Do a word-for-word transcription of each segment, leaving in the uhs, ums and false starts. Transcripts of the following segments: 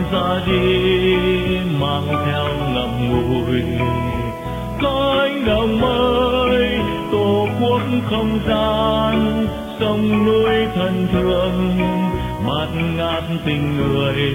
ra đi mang theo ngậm ngùi cánh đồng mới tổ quốc không gian sông núi thân thương bạt ngát tình người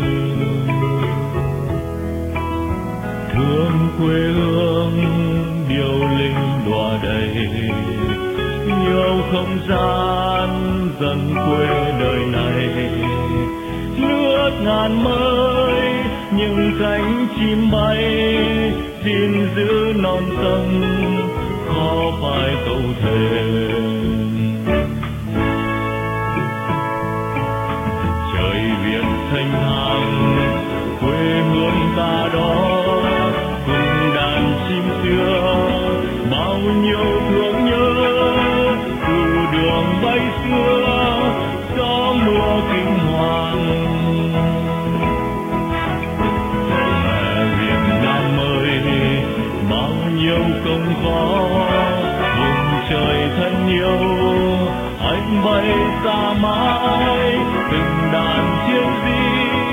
thương quê hương điệu linh đọa đầy yêu không gian dần quê đời này nước ngàn mới những cánh chim bay xin giữ non sông khó phải câu thề trời Việt thanh thang quê hương ta đó cùng đàn chim xưa bao nhiêu thương nhớ từ đường bay xưa gió mưa kinh hoàng mẹ Việt Nam ơi bao nhiêu công khó vùng trời thân yêu anh bay xa mãi từng đàn chiến sĩ.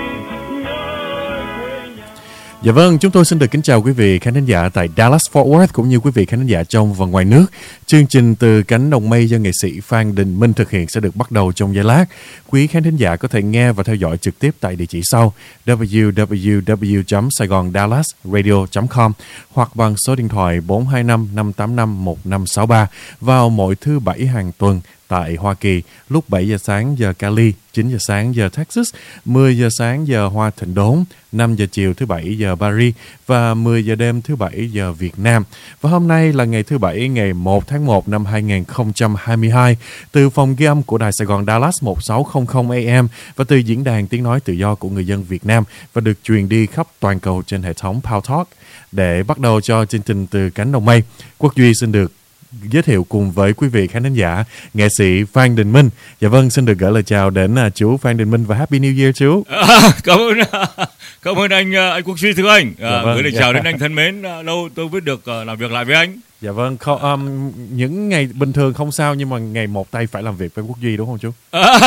Dạ vâng, chúng tôi xin được kính chào quý vị khán thính giả tại Dallas Fort Worth cũng như quý vị khán thính giả trong và ngoài nước. Chương trình Từ Cánh Đồng Mây do nghệ sĩ Phan Đình Minh thực hiện sẽ được bắt đầu trong giây lát. Quý khán thính giả có thể nghe và theo dõi trực tiếp tại địa chỉ sau w w w chấm saigon dallas radio chấm com hoặc bằng số điện thoại bốn hai năm năm tám năm một năm sáu ba vào mỗi thứ bảy hàng tuần tại Hoa Kỳ lúc bảy giờ sáng giờ Cali, chín giờ sáng giờ Texas, mười giờ sáng giờ Hoa Thịnh Đốn, năm giờ chiều thứ bảy giờ Paris và mười giờ đêm thứ bảy giờ Việt Nam. Và hôm nay là ngày thứ bảy ngày một tháng một năm hai nghìn không trăm hai mươi hai từ phòng ghi âm của Đài Sài Gòn Dallas một sáu không không A M và từ diễn đàn tiếng nói tự do của người dân Việt Nam và được truyền đi khắp toàn cầu trên hệ thống Power Talk. Để bắt đầu cho chương trình Từ Cánh Đồng Mây, Quốc Duy xin được giới thiệu cùng với quý vị khán thính giả nghệ sĩ Phan Đình Minh. Dạ vâng, xin được gửi lời chào đến uh, chú Phan Đình Minh và Happy New Year chú. À, cảm ơn cảm ơn anh anh Quốc Duy thưa anh. À, dạ vâng, gửi lời dạ. chào đến anh thân mến. À, lâu tôi mới được uh, làm việc lại với anh. Dạ vâng, không, um, những ngày bình thường không sao nhưng mà ngày một tay phải làm việc với Quốc Duy đúng không chú? À,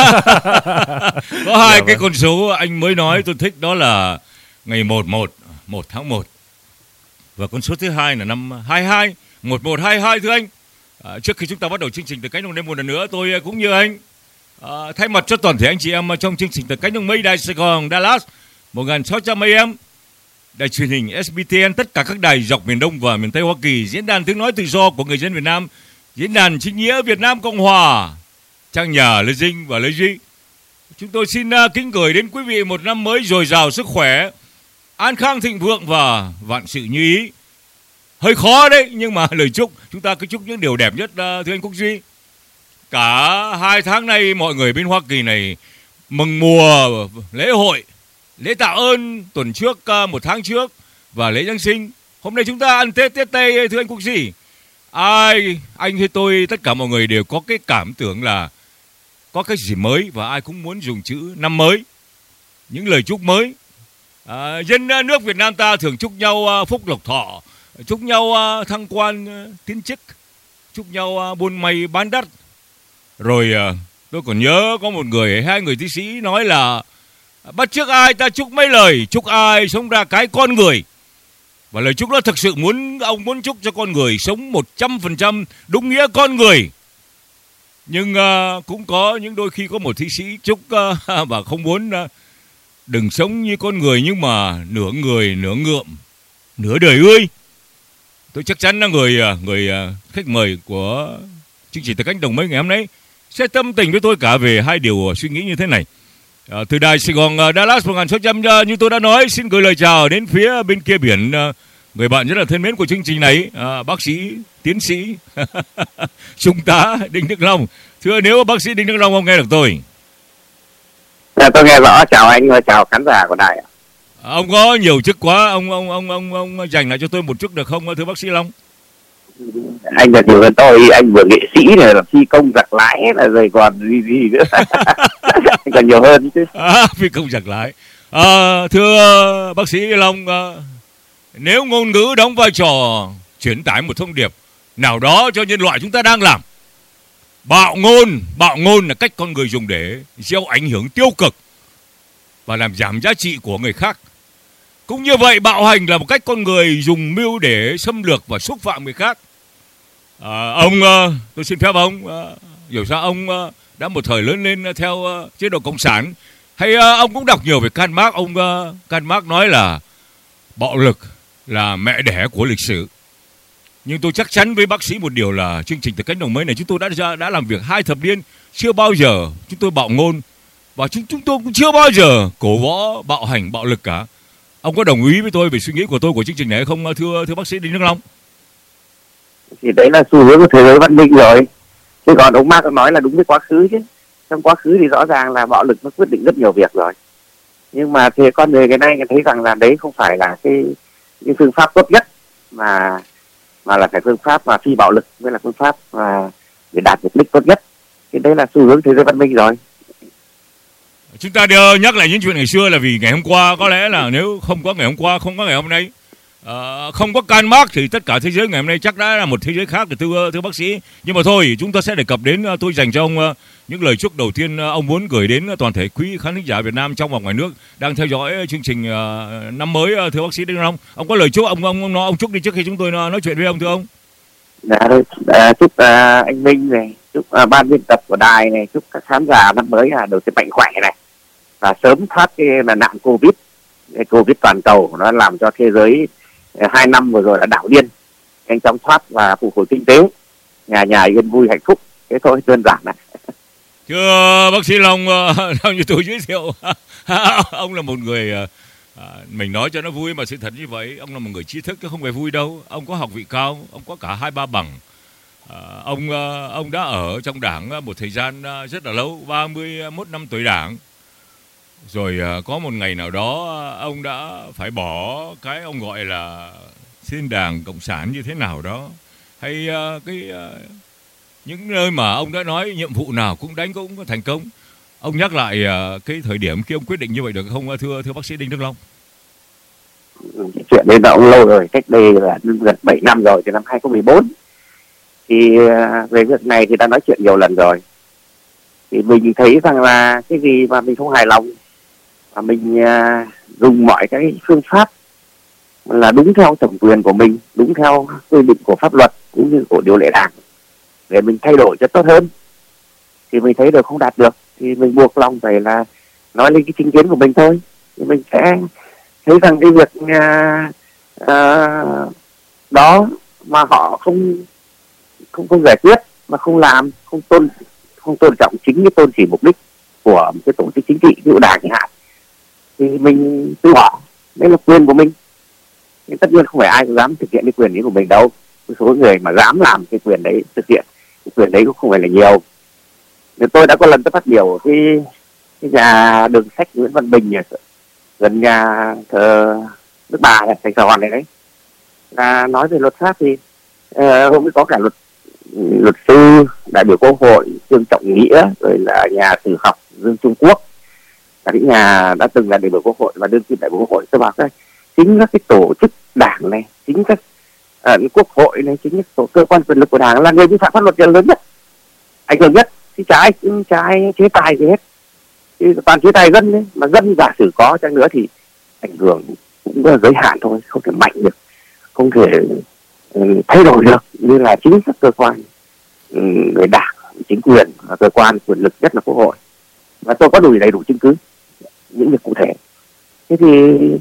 có hai dạ cái vâng. con số anh mới nói tôi thích, đó là ngày một một một tháng một và con số thứ hai là năm hai hai một một hai hai thưa anh. À, trước khi chúng ta bắt đầu chương trình Từ Cánh Đồng Mây một lần nữa, tôi cũng như anh à, thay mặt cho toàn thể anh chị em trong chương trình Từ Cánh Đồng Mây Đài Sài Gòn Dallas một nghìn sáu trăm A M, đài truyền hình S B T N, tất cả các đài dọc miền Đông và miền Tây Hoa Kỳ, diễn đàn tiếng nói tự do của người dân Việt Nam, diễn đàn chính nghĩa Việt Nam Cộng Hòa, trang nhà Lê Dinh và Lê Duy. Chúng tôi xin uh, kính gửi đến quý vị một năm mới dồi dào sức khỏe, an khang thịnh vượng và vạn sự như ý. Hơi khó đấy, nhưng mà lời chúc chúng ta cứ chúc những điều đẹp nhất uh, thưa anh Quốc Duy. Cả hai tháng nay mọi người bên Hoa Kỳ này mừng mùa lễ hội, lễ tạ ơn tuần trước, uh, một tháng trước và lễ Giáng sinh. Hôm nay chúng ta ăn Tết Tết Tây thưa anh Quốc Duy. Ai, anh hay tôi, tất cả mọi người đều có cái cảm tưởng là có cái gì mới và ai cũng muốn dùng chữ năm mới, những lời chúc mới. À, dân nước Việt Nam ta thường chúc nhau uh, phúc lộc thọ, chúc nhau uh, thăng quan uh, tiến chức, chúc nhau uh, buôn may bán đắt. Rồi uh, tôi còn nhớ có một người, hai người tiến sĩ nói là bắt chước ai ta chúc mấy lời, chúc ai sống ra cái con người. Và lời chúc đó thực sự muốn ông muốn chúc cho con người sống một trăm phần trăm đúng nghĩa con người. Nhưng uh, cũng có những đôi khi có một thi sĩ chúc uh, và không muốn uh, đừng sống như con người nhưng mà nửa người nửa ngượm, nửa đời ươi. Tôi chắc chắn là người người khách mời của chương trình Từ Cánh Đồng Mây ngày hôm nay sẽ tâm tình với tôi cả về hai điều suy nghĩ như thế này. À, từ đài Sài Gòn Dallas một nghìn sáu trăm như tôi đã nói, xin gửi lời chào đến phía bên kia biển người bạn rất là thân mến của chương trình này, à, bác sĩ tiến sĩ trung tá Đinh Đức Long. Thưa, nếu bác sĩ Đinh Đức Long không nghe được tôi. Dạ, tôi nghe rõ. Chào anh, chào khán giả của đài. Ông có nhiều chức quá, ông ông ông ông ông dành lại cho tôi một chức được không thưa bác sĩ Long? Anh là nhiều hơn tôi, anh vừa nghệ sĩ này, là phi công giặc lái là rồi còn gì gì nữa. Anh còn nhiều hơn chứ. À, phi công giặc lái. À, thưa bác sĩ Long, à, nếu ngôn ngữ đóng vai trò truyền tải một thông điệp nào đó cho nhân loại chúng ta đang làm, bạo ngôn, bạo ngôn là cách con người dùng để gieo ảnh hưởng tiêu cực, và làm giảm giá trị của người khác. Cũng như vậy, bạo hành là một cách con người dùng mưu để xâm lược và xúc phạm người khác. À, ông, tôi xin phép ông, hiểu sao ông đã một thời lớn lên theo chế độ cộng sản, hay ông cũng đọc nhiều về Karl Marx. Ông Karl Marx nói là bạo lực là mẹ đẻ của lịch sử. Nhưng tôi chắc chắn với bác sĩ một điều là chương trình Từ Cánh Đồng Mây này chúng tôi đã đã làm việc hai thập niên, chưa bao giờ chúng tôi bạo ngôn và chúng chúng tôi cũng chưa bao giờ cổ võ bạo hành, bạo lực cả. Ông có đồng ý với tôi về suy nghĩ của tôi của chương trình này không, thưa thưa bác sĩ Đinh Đức Long? Thì đấy là xu hướng của thế giới văn minh rồi. Chứ còn ông Marx nói là đúng với quá khứ chứ. Trong quá khứ thì rõ ràng là bạo lực nó quyết định rất nhiều việc rồi. Nhưng mà thì con người ngày nay thấy rằng là đấy không phải là cái, cái phương pháp tốt nhất, mà mà là cái phương pháp mà phi bạo lực mới là phương pháp mà để đạt mục đích tốt nhất. Thì đấy là xu hướng thế giới văn minh rồi. Chúng ta đều nhắc lại những chuyện ngày xưa là vì ngày hôm qua, có lẽ là nếu không có ngày hôm qua, không có ngày hôm nay, uh, không có Karl Marx thì tất cả thế giới ngày hôm nay chắc đã là một thế giới khác, thưa thưa bác sĩ. Nhưng mà thôi, chúng ta sẽ đề cập đến, tôi dành cho ông uh, những lời chúc đầu tiên uh, ông muốn gửi đến toàn thể quý khán thính giả Việt Nam trong và ngoài nước đang theo dõi chương trình uh, năm mới, uh, thưa bác sĩ Đinh Long. Ông có lời chúc ông ông ông, ông chúc đi trước khi chúng tôi nói chuyện với ông, thưa ông. Dạ, à, chúc à, anh Minh này, chúc à, ban biên tập của đài này, chúc các khán giả năm mới là đầu tiên mạnh khỏe này và sớm thoát cái là nạn Covid, cái Covid toàn cầu nó làm cho thế giới hai năm vừa rồi là đảo điên, nhanh chóng thoát và phục hồi kinh tế, nhà nhà yên vui hạnh phúc, thế thôi, đơn giản này. Thưa bác sĩ Long, theo như tôi giới thiệu, ông là một người, à, mình nói cho nó vui mà sự thật như vậy, ông là một người trí thức chứ không phải vui đâu. Ông có học vị cao, ông có cả hai ba bằng. À, ông ông đã ở trong đảng một thời gian rất là lâu, ba mươi mốt năm tuổi đảng. Rồi có một ngày nào đó ông đã phải bỏ cái ông gọi là thiên đàng cộng sản như thế nào đó, hay cái những nơi mà ông đã nói nhiệm vụ nào cũng đánh cũng có thành công. Ông nhắc lại cái thời điểm khi ông quyết định như vậy được không, thưa thưa bác sĩ Đinh Đức Long? Chuyện đấy đã ông lâu rồi, cách đây là gần bảy năm rồi, từ năm hai không một bốn. Thì về việc này thì đã nói chuyện nhiều lần rồi. Thì mình thấy rằng là cái gì mà mình không hài lòng và mình uh, dùng mọi cái phương pháp là đúng theo thẩm quyền của mình, đúng theo quy định của pháp luật cũng như của điều lệ đảng để mình thay đổi cho tốt hơn, thì mình thấy được không đạt được thì mình buộc lòng phải là nói lên cái chính kiến của mình thôi. Thì mình sẽ thấy rằng cái việc uh, uh, đó mà họ không không không giải quyết, mà không làm, không tôn không tôn trọng chính cái tôn chỉ mục đích của một cái tổ chức chính trị ví dụ đảng chẳng hạn, thì mình từ bỏ, đấy là quyền của mình. Nhưng tất nhiên không phải ai cũng dám thực hiện cái quyền đấy của mình đâu. Một số người mà dám làm cái quyền đấy, thực hiện cái quyền đấy cũng không phải là nhiều. Nên tôi đã có lần tôi phát biểu cái, cái nhà đường sách Nguyễn Văn Bình gần nhà thờ Đức Bà này, thành Sài Gòn này đấy, là nói về luật pháp thì uh, hôm ấy có cả luật luật sư, đại biểu Quốc hội Trương Trọng Nghĩa, rồi là nhà sử học Dương Trung Quốc, là những nhà đã từng là đại biểu Quốc hội và đương kim đại biểu Quốc hội. Tôi bảo cái chính các cái tổ chức đảng này, chính các uh, Quốc hội này, chính các tổ cơ quan quyền lực của đảng là người vi phạm pháp luật lớn nhất, ảnh hưởng nhất, thì trái trái chế tài gì hết, thì toàn chế tài dân đấy, mà dân giả sử có chăng nữa thì ảnh hưởng cũng là giới hạn thôi, không thể mạnh được, không thể uh, thay đổi được như là chính các cơ quan um, người đảng, chính quyền và cơ quan quyền lực nhất là Quốc hội. Và tôi có đủ đầy đủ chứng cứ những việc cụ thể. Thế thì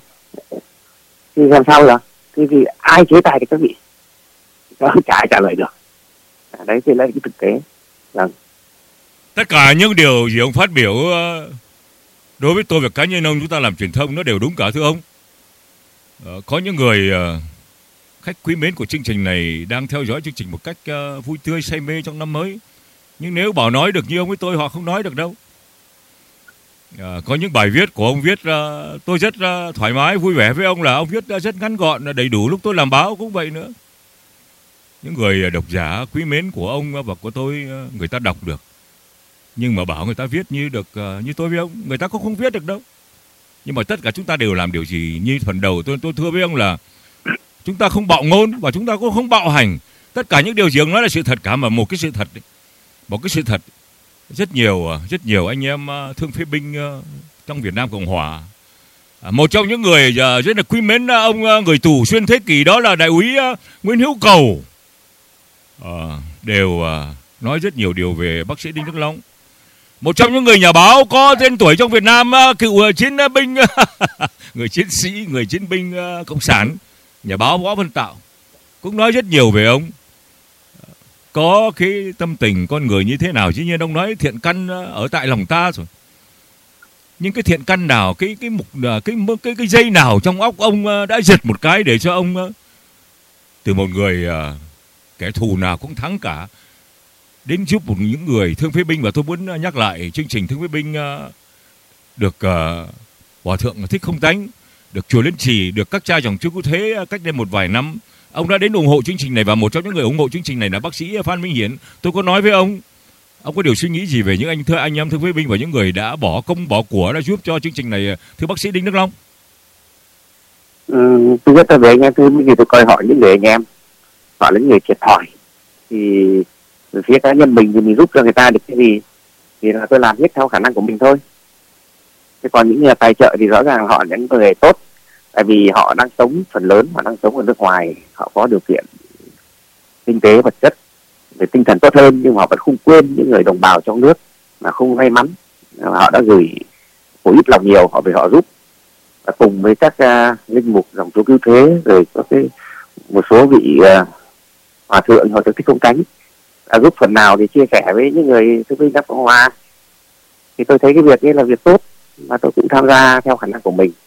thì làm sao được? Thế thì ai chế tài thì các vị? Đó, chả ai trả lời được. À, đấy thì là cái thực tế. Vâng. Tất cả những điều gì ông phát biểu đối với tôi và cá nhân ông, chúng ta làm truyền thông nó đều đúng cả, thưa ông. Ờ, có những người uh, khách quý mến của chương trình này đang theo dõi chương trình một cách uh, vui tươi, say mê trong năm mới. Nhưng nếu bảo nói được như ông với tôi, họ không nói được đâu. À, có những bài viết của ông viết uh, tôi rất uh, thoải mái, vui vẻ với ông là ông viết uh, rất ngắn gọn, đầy đủ. Lúc tôi làm báo cũng vậy nữa. Những người uh, độc giả quý mến của ông và của tôi, uh, người ta đọc được. Nhưng mà bảo người ta viết như được uh, như tôi với ông, người ta cũng không viết được đâu. Nhưng mà tất cả chúng ta đều làm điều gì? Như phần đầu tôi tôi thưa với ông là chúng ta không bạo ngôn và chúng ta cũng không bạo hành. Tất cả những điều gì ông nói là sự thật cả, mà một cái sự thật, một cái sự thật rất nhiều rất nhiều anh em thương phế binh trong Việt Nam Cộng Hòa. À, một trong những người uh, rất là quý mến uh, ông uh, người tù xuyên thế kỷ đó là đại úy uh, Nguyễn Hữu Cầu. Uh, đều uh, nói rất nhiều điều về bác sĩ Đinh Đức Long. Một trong những người nhà báo có tên tuổi trong Việt Nam, uh, cựu uh, chiến binh, người chiến sĩ, người chiến binh uh, cộng sản, nhà báo Võ Văn Tạo cũng nói rất nhiều về ông. Có cái tâm tình con người như thế nào, dĩ nhiên ông nói thiện căn ở tại lòng ta rồi. Nhưng cái thiện căn nào, cái cái mục cái cái cái dây nào trong óc ông đã giật một cái để cho ông từ một người kẻ thù nào cũng thắng cả đến giúp một những người thương phế binh. Và tôi muốn nhắc lại chương trình thương phế binh được uh, Hòa Thượng Thích Không Tánh, được chùa Liên Trì, được các cha dòng chú Cứu Thế cách đây một vài năm. Ông đã đến ủng hộ chương trình này, và một trong những người ủng hộ chương trình này là bác sĩ Phan Minh Hiển. Tôi có nói với ông, ông có điều suy nghĩ gì về những anh thưa anh em thương phế binh và những người đã bỏ công bỏ của đã giúp cho chương trình này, thưa bác sĩ Đinh Đức Long? Ừ, tôi rất là về anh em thương phế binh thì tôi coi họ những người anh em, họ là những người thiệt thòi. Thì từ phía cá nhân mình thì mình giúp cho người ta được cái gì thì là tôi làm hết theo khả năng của mình thôi. Thế còn những nhà tài trợ thì rõ ràng họ là những người tốt, tại vì họ đang sống phần lớn, họ đang sống ở nước ngoài, họ có điều kiện kinh tế vật chất về tinh thần tốt hơn, nhưng mà họ vẫn không quên những người đồng bào trong nước mà không may mắn. Họ đã gửi của ít lòng nhiều, họ về họ giúp, và cùng với các uh, linh mục dòng chú Cứu Thế, rồi có cái một số vị uh, hòa thượng hoặc Thích Không Tánh đã giúp phần nào thì chia sẻ với những người thương binh Cộng Hòa. Thì tôi thấy cái việc ấy là việc tốt, và tôi cũng tham gia theo khả năng của mình.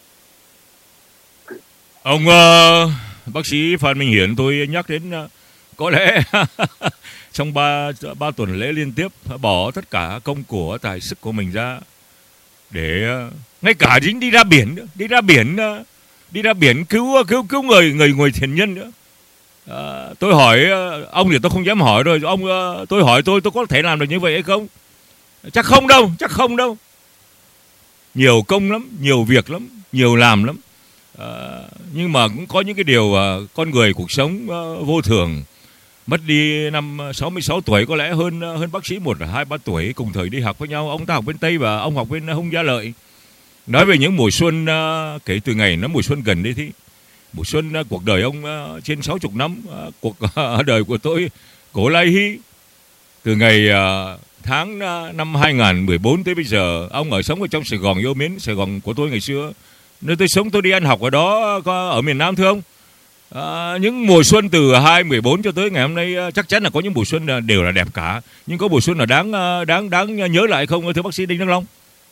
Ông uh, bác sĩ Phan Minh Hiển tôi nhắc đến uh, có lẽ trong ba ba tuần lễ liên tiếp bỏ tất cả công của tài sức của mình ra để uh, ngay cả dính đi ra biển nữa, đi ra biển uh, đi ra biển cứu cứu cứu người người người thiện nhân nữa. Uh, tôi hỏi uh, ông thì tôi không dám hỏi rồi. Ông uh, tôi hỏi tôi tôi có thể làm được như vậy hay không? Chắc không đâu, chắc không đâu. Nhiều công lắm, nhiều việc lắm, nhiều làm lắm. À, nhưng mà cũng có những cái điều uh, con người cuộc sống uh, vô thường. Mất đi năm sáu mươi sáu tuổi, có lẽ hơn hơn bác sĩ một hai ba tuổi, cùng thời đi học với nhau. Ông ta học bên Tây và ông học bên Hưng Gia Lợi. Nói về những mùa xuân uh, kể từ ngày nó mùa xuân gần đây thì mùa xuân uh, cuộc đời ông uh, trên sáu mươi năm, uh, cuộc uh, đời của tôi Cổ Lai Hy từ ngày uh, tháng uh, năm hai không một bốn tới bây giờ. Ông ở sống ở trong Sài Gòn, yêu mến Sài Gòn của tôi ngày xưa, nơi tôi sống, tôi đi ăn học ở đó, có ở miền Nam thưa ông. À, những mùa xuân từ hai không một bốn cho tới ngày hôm nay chắc chắn là có những mùa xuân đều là đẹp cả, nhưng có mùa xuân là đáng đáng đáng nhớ lại không thưa bác sĩ Đinh Đức Long?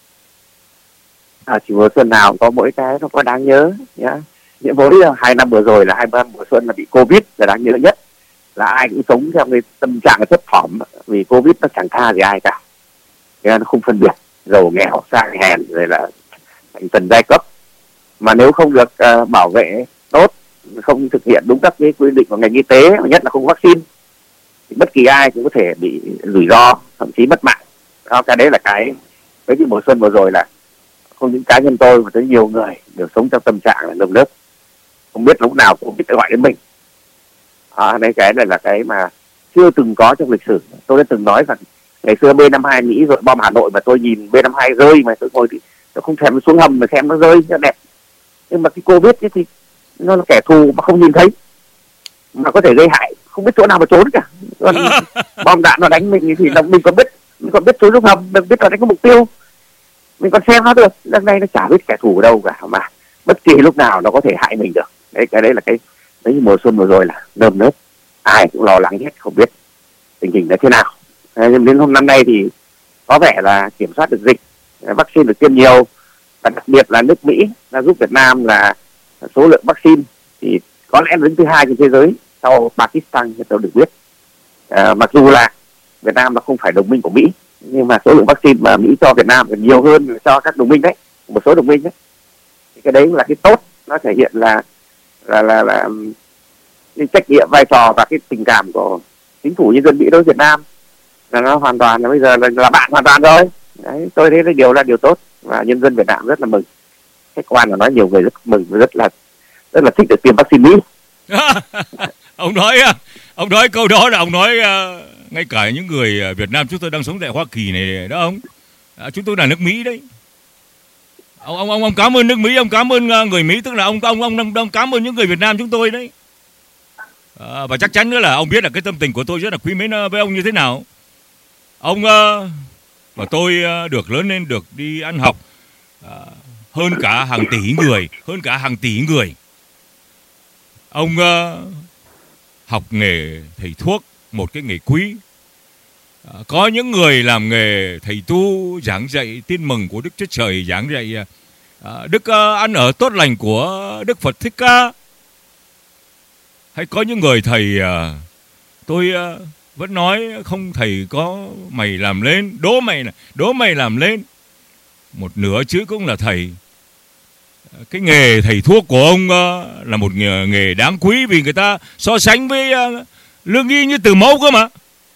À, chỉ mùa xuân nào có mỗi cái nó có đáng nhớ nhá. Những với hai năm vừa rồi là hai ba mùa xuân là bị Covid là đáng nhớ nhất, là ai cũng sống theo cái tâm trạng thấp thỏm vì Covid nó chẳng tha gì ai cả, nó không phân biệt giàu nghèo sang hèn rồi là thành phần giai cấp. Mà nếu không được uh, bảo vệ tốt, không thực hiện đúng các cái quy định của ngành y tế, nhất là không vaccine, thì bất kỳ ai cũng có thể bị rủi ro, thậm chí mất mạng. Đó, cái đấy là cái với cái mùa xuân vừa rồi là không những cá nhân tôi mà tới nhiều người đều sống trong tâm trạng là nơm nớp, không biết lúc nào cũng biết gọi đến mình. À, đây cái này là cái mà chưa từng có trong lịch sử. Tôi đã từng nói rằng ngày xưa B năm mươi hai Mỹ rồi bom Hà Nội mà tôi nhìn B năm mươi hai rơi mà tôi ngồi thì tôi không thèm xuống hầm mà xem nó rơi cho đẹp. Nhưng mà cái Covid ấy thì nó là kẻ thù mà không nhìn thấy, mà có thể gây hại, không biết chỗ nào mà trốn cả. Còn bom đạn nó đánh mình thì mình còn biết, mình còn biết trốn xuống hầm, mình biết là đánh có mục tiêu, mình còn xem nó được. Lần này nó chả biết kẻ thù ở đâu cả, mà bất kỳ lúc nào nó có thể hại mình được. Đấy, cái đấy là cái đấy mùa xuân vừa rồi là nơm nớp, ai cũng lo lắng hết, không biết tình hình là thế nào. Đến hôm năm nay thì có vẻ là kiểm soát được dịch, vaccine được tiêm nhiều, và đặc biệt là nước Mỹ đã giúp Việt Nam là số lượng vaccine thì có lẽ đứng thứ hai trên thế giới sau Pakistan, như tôi được biết. À, mặc dù là Việt Nam là không phải đồng minh của Mỹ, nhưng mà số lượng vaccine mà Mỹ cho Việt Nam nhiều hơn cho các đồng minh đấy, một số đồng minh đấy. Thì cái đấy là cái tốt, nó thể hiện là là là, là cái trách nhiệm, vai trò và cái tình cảm của chính phủ nhân dân Mỹ đối với Việt Nam là nó hoàn toàn là bây giờ là, là bạn hoàn toàn rồi. Đấy, tôi thấy cái điều là điều tốt và nhân dân Việt Nam rất là mừng. Khách quan là nói nhiều người rất mừng, rất là rất là thích được tiêm vaccine Mỹ. Ông nói ông nói câu đó là ông nói uh, ngay cả những người Việt Nam chúng tôi đang sống tại Hoa Kỳ này đó ông, à, chúng tôi là nước Mỹ đấy, Ông ông ông ông cảm ơn nước Mỹ, ông cảm ơn người Mỹ, tức là ông ông ông ông, ông cảm ơn những người Việt Nam chúng tôi đấy. À, và chắc chắn nữa là ông biết là cái tâm tình của tôi rất là quý mến với ông như thế nào. Ông uh, và tôi uh, được lớn lên, được đi ăn học uh, hơn cả hàng tỷ người, hơn cả hàng tỷ người. Ông uh, học nghề thầy thuốc, một cái nghề quý. Uh, có những người làm nghề thầy tu, giảng dạy tin mừng của Đức Chúa Trời, giảng dạy uh, đức uh, ăn ở tốt lành của Đức Phật Thích Ca. Hay có những người thầy uh, tôi uh, vẫn nói không thầy có mày làm lên, đố mày đố mày làm lên. Một nửa chữ cũng là thầy. Cái nghề thầy thuốc của ông uh, là một nghề, nghề đáng quý, vì người ta so sánh với uh, lương y như từ mẫu cơ mà.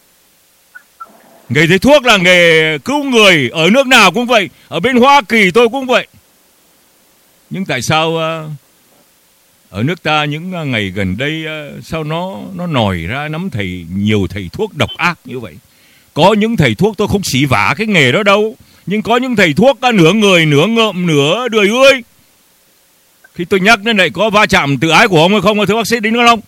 Nghề thầy thuốc là nghề cứu người, ở nước nào cũng vậy, ở bên Hoa Kỳ tôi cũng vậy. Nhưng tại sao uh, ở nước ta những ngày gần đây uh, sao nó nó nổi ra nắm thầy nhiều thầy thuốc độc ác như vậy? Có những thầy thuốc tôi không xỉ vả cái nghề đó đâu, nhưng có những thầy thuốc uh, nửa người nửa ngợm nửa đười ươi. Khi tôi nhắc đến lại có va chạm tự ái của ông hay không, thưa bác sĩ Đinh Văn Long?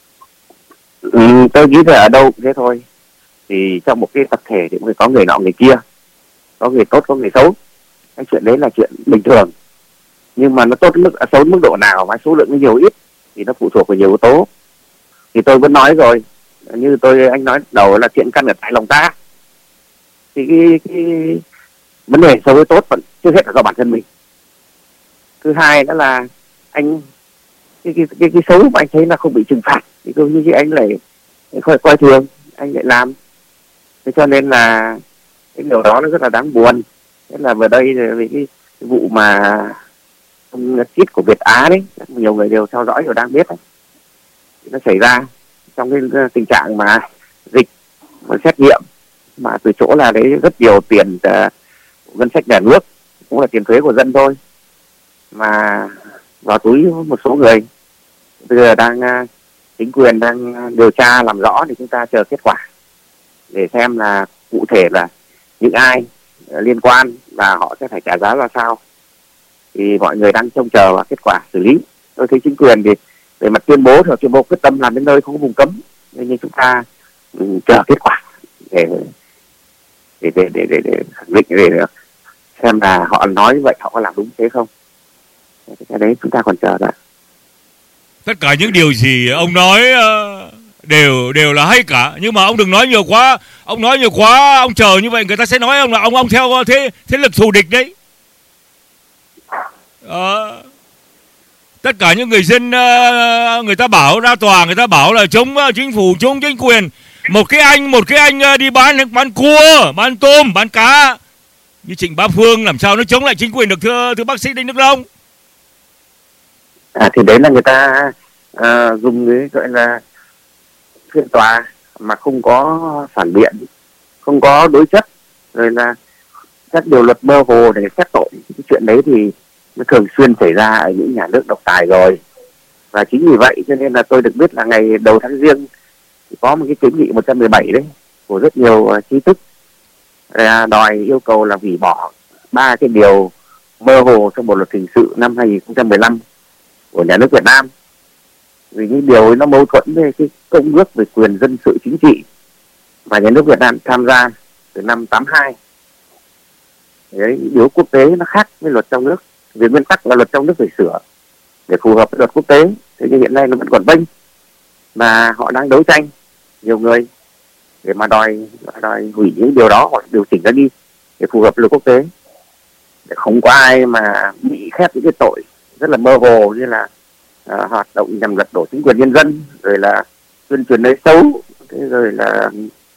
Ừ, tôi nghĩ là ở đâu cũng thế thôi. Thì trong một cái tập thể thì có người nọ người kia, có người tốt có người xấu. Cái chuyện đấy là chuyện bình thường. Nhưng mà nó tốt mức xấu mức độ nào và số lượng nó nhiều ít thì nó phụ thuộc vào nhiều yếu tố. Thì tôi vẫn nói rồi, như tôi anh nói đầu là chuyện căn ở tại lòng ta. Thì cái, cái vấn đề xấu với tốt vẫn trước hết là do bản thân mình. Thứ hai đó là anh cái cái cái, cái xấu mà anh thấy là không bị trừng phạt thì tôi như anh lại coi coi thường, anh lại làm. Thế cho nên là cái điều đó nó rất là đáng buồn. Thế là vừa đây về cái, cái vụ mà chít của Việt Á đấy, nhiều người đều theo dõi và đang biết đấy. Nó xảy ra trong cái tình trạng mà dịch và xét nghiệm mà từ chỗ là đấy rất nhiều tiền uh, ngân sách nhà nước, cũng là tiền thuế của dân thôi, mà vào túi một số người. Bây giờ đang uh, chính quyền đang điều tra làm rõ thì chúng ta chờ kết quả để xem là cụ thể là những ai uh, liên quan và họ sẽ phải trả giá ra sao. Thì mọi người đang trông chờ vào kết quả xử lý. Tôi thấy chính quyền thì về mặt tuyên bố thì tuyên bố quyết tâm làm đến nơi không có vùng cấm, nhưng chúng ta um, chờ kết quả để để để để để, để khẳng định để, để xem là họ nói như vậy họ có làm đúng thế không. Cái đấy chúng ta còn chờ đã. Tất cả những điều gì ông nói uh, đều đều là hay cả, nhưng mà ông đừng nói nhiều quá. Ông nói nhiều quá, ông chờ như vậy người ta sẽ nói ông là ông ông theo thế thế lực thù địch đấy. Uh, tất cả những người dân uh, người ta bảo ra tòa, người ta bảo là chống uh, chính phủ, chống chính quyền. Một cái anh một cái anh uh, đi bán bán cua, bán tôm, bán cá như Trịnh Bá Phương làm sao nó chống lại chính quyền được, thưa thưa bác sĩ Đinh Đức Long? À, thì đấy là người ta uh, dùng cái gọi là phiên tòa mà không có phản biện, không có đối chất, rồi là các điều luật mơ hồ để xét tội. Cái chuyện đấy thì nó thường xuyên xảy ra ở những nhà nước độc tài rồi. Và chính vì vậy cho nên là tôi được biết là ngày đầu tháng Giêng có một cái kiến nghị một trăm mười bảy đấy của rất nhiều uh, trí thức uh, đòi yêu cầu là hủy bỏ ba cái điều mơ hồ trong bộ luật hình sự năm hai nghìn không trăm mười lăm của nhà nước Việt Nam, vì những điều ấy nó mâu thuẫn với cái công ước về quyền dân sự chính trị mà nhà nước Việt Nam tham gia từ năm tám hai. Đấy, điều quốc tế nó khác với luật trong nước. Về nguyên tắc là luật trong nước phải sửa để phù hợp với luật quốc tế, thế nhưng hiện nay nó vẫn còn bênh, mà họ đang đấu tranh nhiều người để mà đòi đòi hủy những điều đó hoặc điều chỉnh nó đi để phù hợp với luật quốc tế, để không có ai mà bị khép những cái tội rất là mơ hồ như là uh, hoạt động nhằm lật đổ chính quyền nhân dân, rồi là tuyên truyền nói xấu, thế rồi là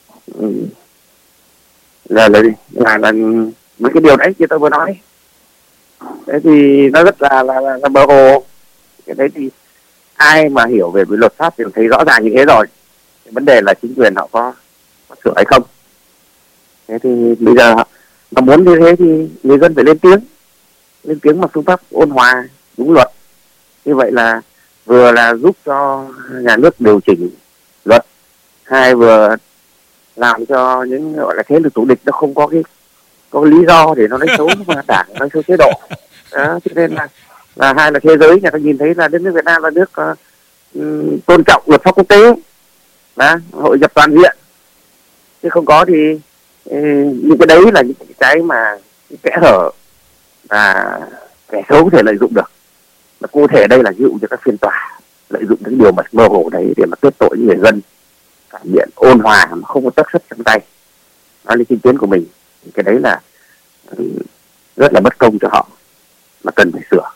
là là là, là mấy cái điều đấy như tôi vừa nói. Thế thì nó rất là là, là, là mơ hồ. Cái đấy thì ai mà hiểu về luật pháp thì thấy rõ ràng như thế rồi. Cái vấn đề là chính quyền họ có, có sửa hay không. Thế thì bây giờ mà muốn như thế thì người dân phải lên tiếng, lên tiếng bằng phương pháp ôn hòa, đúng luật. Như vậy là vừa là giúp cho nhà nước điều chỉnh luật, hai vừa làm cho những gọi là thế lực thù địch nó không có cái có lý do để nó nói xấu mà đảng, nói xấu chế độ. Đó, cho nên là là hai là thế giới người ta nhìn thấy là đất nước Việt Nam là nước uh, um, tôn trọng luật pháp quốc tế, đó, hội nhập toàn diện, chứ không có thì uh, những cái đấy là những cái mà những kẽ hở và kẻ xấu có thể lợi dụng được. Mà cụ thể đây là ví dụ như các phiên tòa lợi dụng những điều mà mơ hồ đấy để mà kết tội những người dân phản biện ôn hòa mà không có tất sất trong tay nói lên chính kiến của mình. Cái đấy là rất là bất công cho họ mà cần phải sửa.